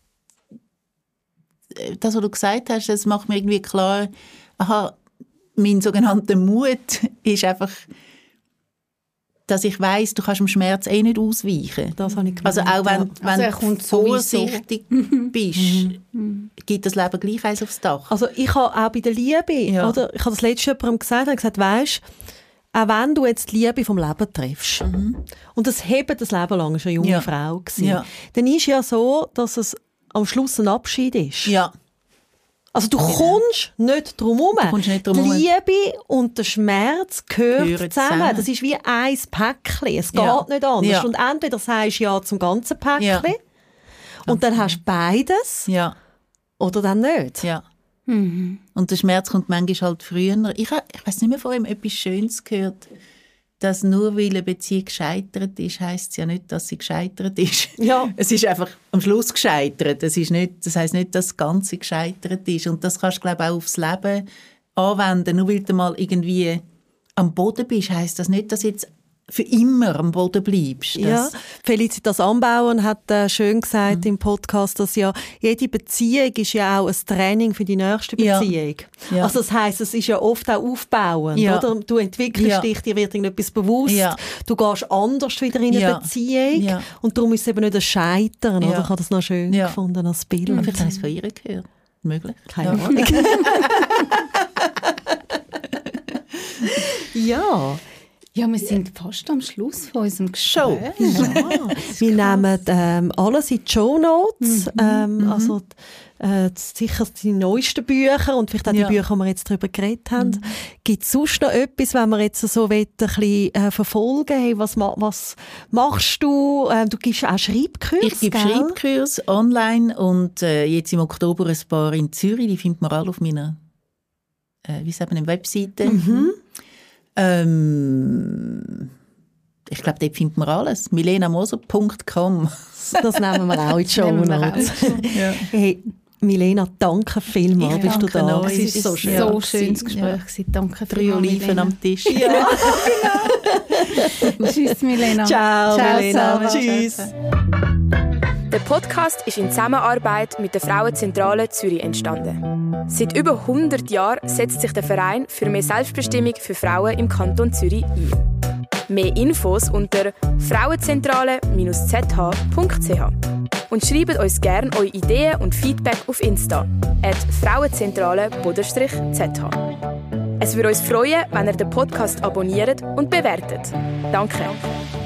das, was du gesagt hast, das macht mir irgendwie klar, aha, mein sogenannter Mut ist einfach, dass ich weiss, du kannst dem Schmerz eh nicht ausweichen.
Das habe ich gemeint,
also auch wenn,
ja.
wenn
also
du vorsichtig bist, gibt das Leben gleich eins aufs Dach.
Also ich habe auch bei der Liebe,
ja. oder?
Ich habe das letzte jemandem gesagt, habe gesagt, weisst, auch wenn du jetzt die Liebe vom Leben triffst, mhm. und das hebt das Leben lang, ist eine junge
ja.
Frau gewesen,
ja.
dann ist ja so, dass es am Schluss ein Abschied ist.
Ja.
Also du kommst nicht drum herum.
Die
Liebe und der Schmerz gehören zusammen.
zusammen.
Das ist wie ein Päckchen. Es geht
ja.
nicht anders.
Ja.
Und entweder sagst du ja zum ganzen Päckchen
ja.
und dann hast du beides
ja.
oder dann nicht.
Ja.
Mhm.
Und der Schmerz kommt manchmal halt früher. Ich, ich weiss nicht mehr von ihm etwas Schönes gehört, dass nur weil eine Beziehung gescheitert ist, heisst es ja nicht, dass sie gescheitert ist.
Ja.
Es ist einfach am Schluss gescheitert. Es ist nicht, das heisst nicht, dass das Ganze gescheitert ist. Und das kannst du, glaube ich, auch aufs Leben anwenden. Nur weil du mal irgendwie am Boden bist, heisst das nicht, dass jetzt für immer am Boden bleibst.
Ja, Felicitas Ambauen hat äh, schön gesagt mhm. im Podcast, dass ja jede Beziehung ist ja auch ein Training für die nächste Beziehung. Ja. Ja. Also das heisst, es ist ja oft auch aufbauend. Ja. Oder? Du entwickelst ja. dich, dir wird irgendetwas bewusst, ja. du gehst anders wieder in eine
ja.
Beziehung ja. und darum ist es eben nicht ein Scheitern. Ja. Oder? Ich habe das noch schön ja. gefunden als Bild.
Ja, vielleicht habe ich es von ihr gehört. Möglich.
Keine ja. Ahnung. ja.
Ja, wir sind fast am Schluss von unserem Gespräch.
Ja. Wir nehmen ähm, alles in die Shownotes, mhm. ähm, mhm. also äh, sicher die neuesten Bücher und vielleicht auch ja. die Bücher, die wir jetzt darüber geredet haben. Mhm. Gibt es sonst noch etwas, wenn wir jetzt so ein bisschen äh, verfolgen hey, was, was machst du? Ähm, du gibst auch Schreibkurse,
Ich gebe
gell?
Schreibkurse online und äh, jetzt im Oktober ein paar in Zürich, die findet man alle auf meiner äh, wie sagt man, Webseite. Mhm. Ähm, ich glaube, dort findet man alles. milena moser punkt com
Das nehmen wir auch in die Shownotes.
ja.
Hey, Milena, danke vielmals,
Ich
bist du
danke
da.
euch.
Es ist
Es
so
ist
schön.
So
Ja,
schönes Gespräch
ja.
gewesen. Danke
Drei
vielmals,
Oliven
Milena.
am Tisch.
Ja.
Tschüss, Milena.
Ciao,
Ciao
Milena.
zusammen.
Tschüss.
Der Podcast ist in Zusammenarbeit mit der Frauenzentrale Zürich entstanden. Seit über hundert Jahren setzt sich der Verein für mehr Selbstbestimmung für Frauen im Kanton Zürich ein. Mehr Infos unter frauenzentrale z h punkt c h. Und schreibt uns gerne eure Ideen und Feedback auf Insta at frauenzentrale z h. Es würde uns freuen, wenn ihr den Podcast abonniert und bewertet. Danke.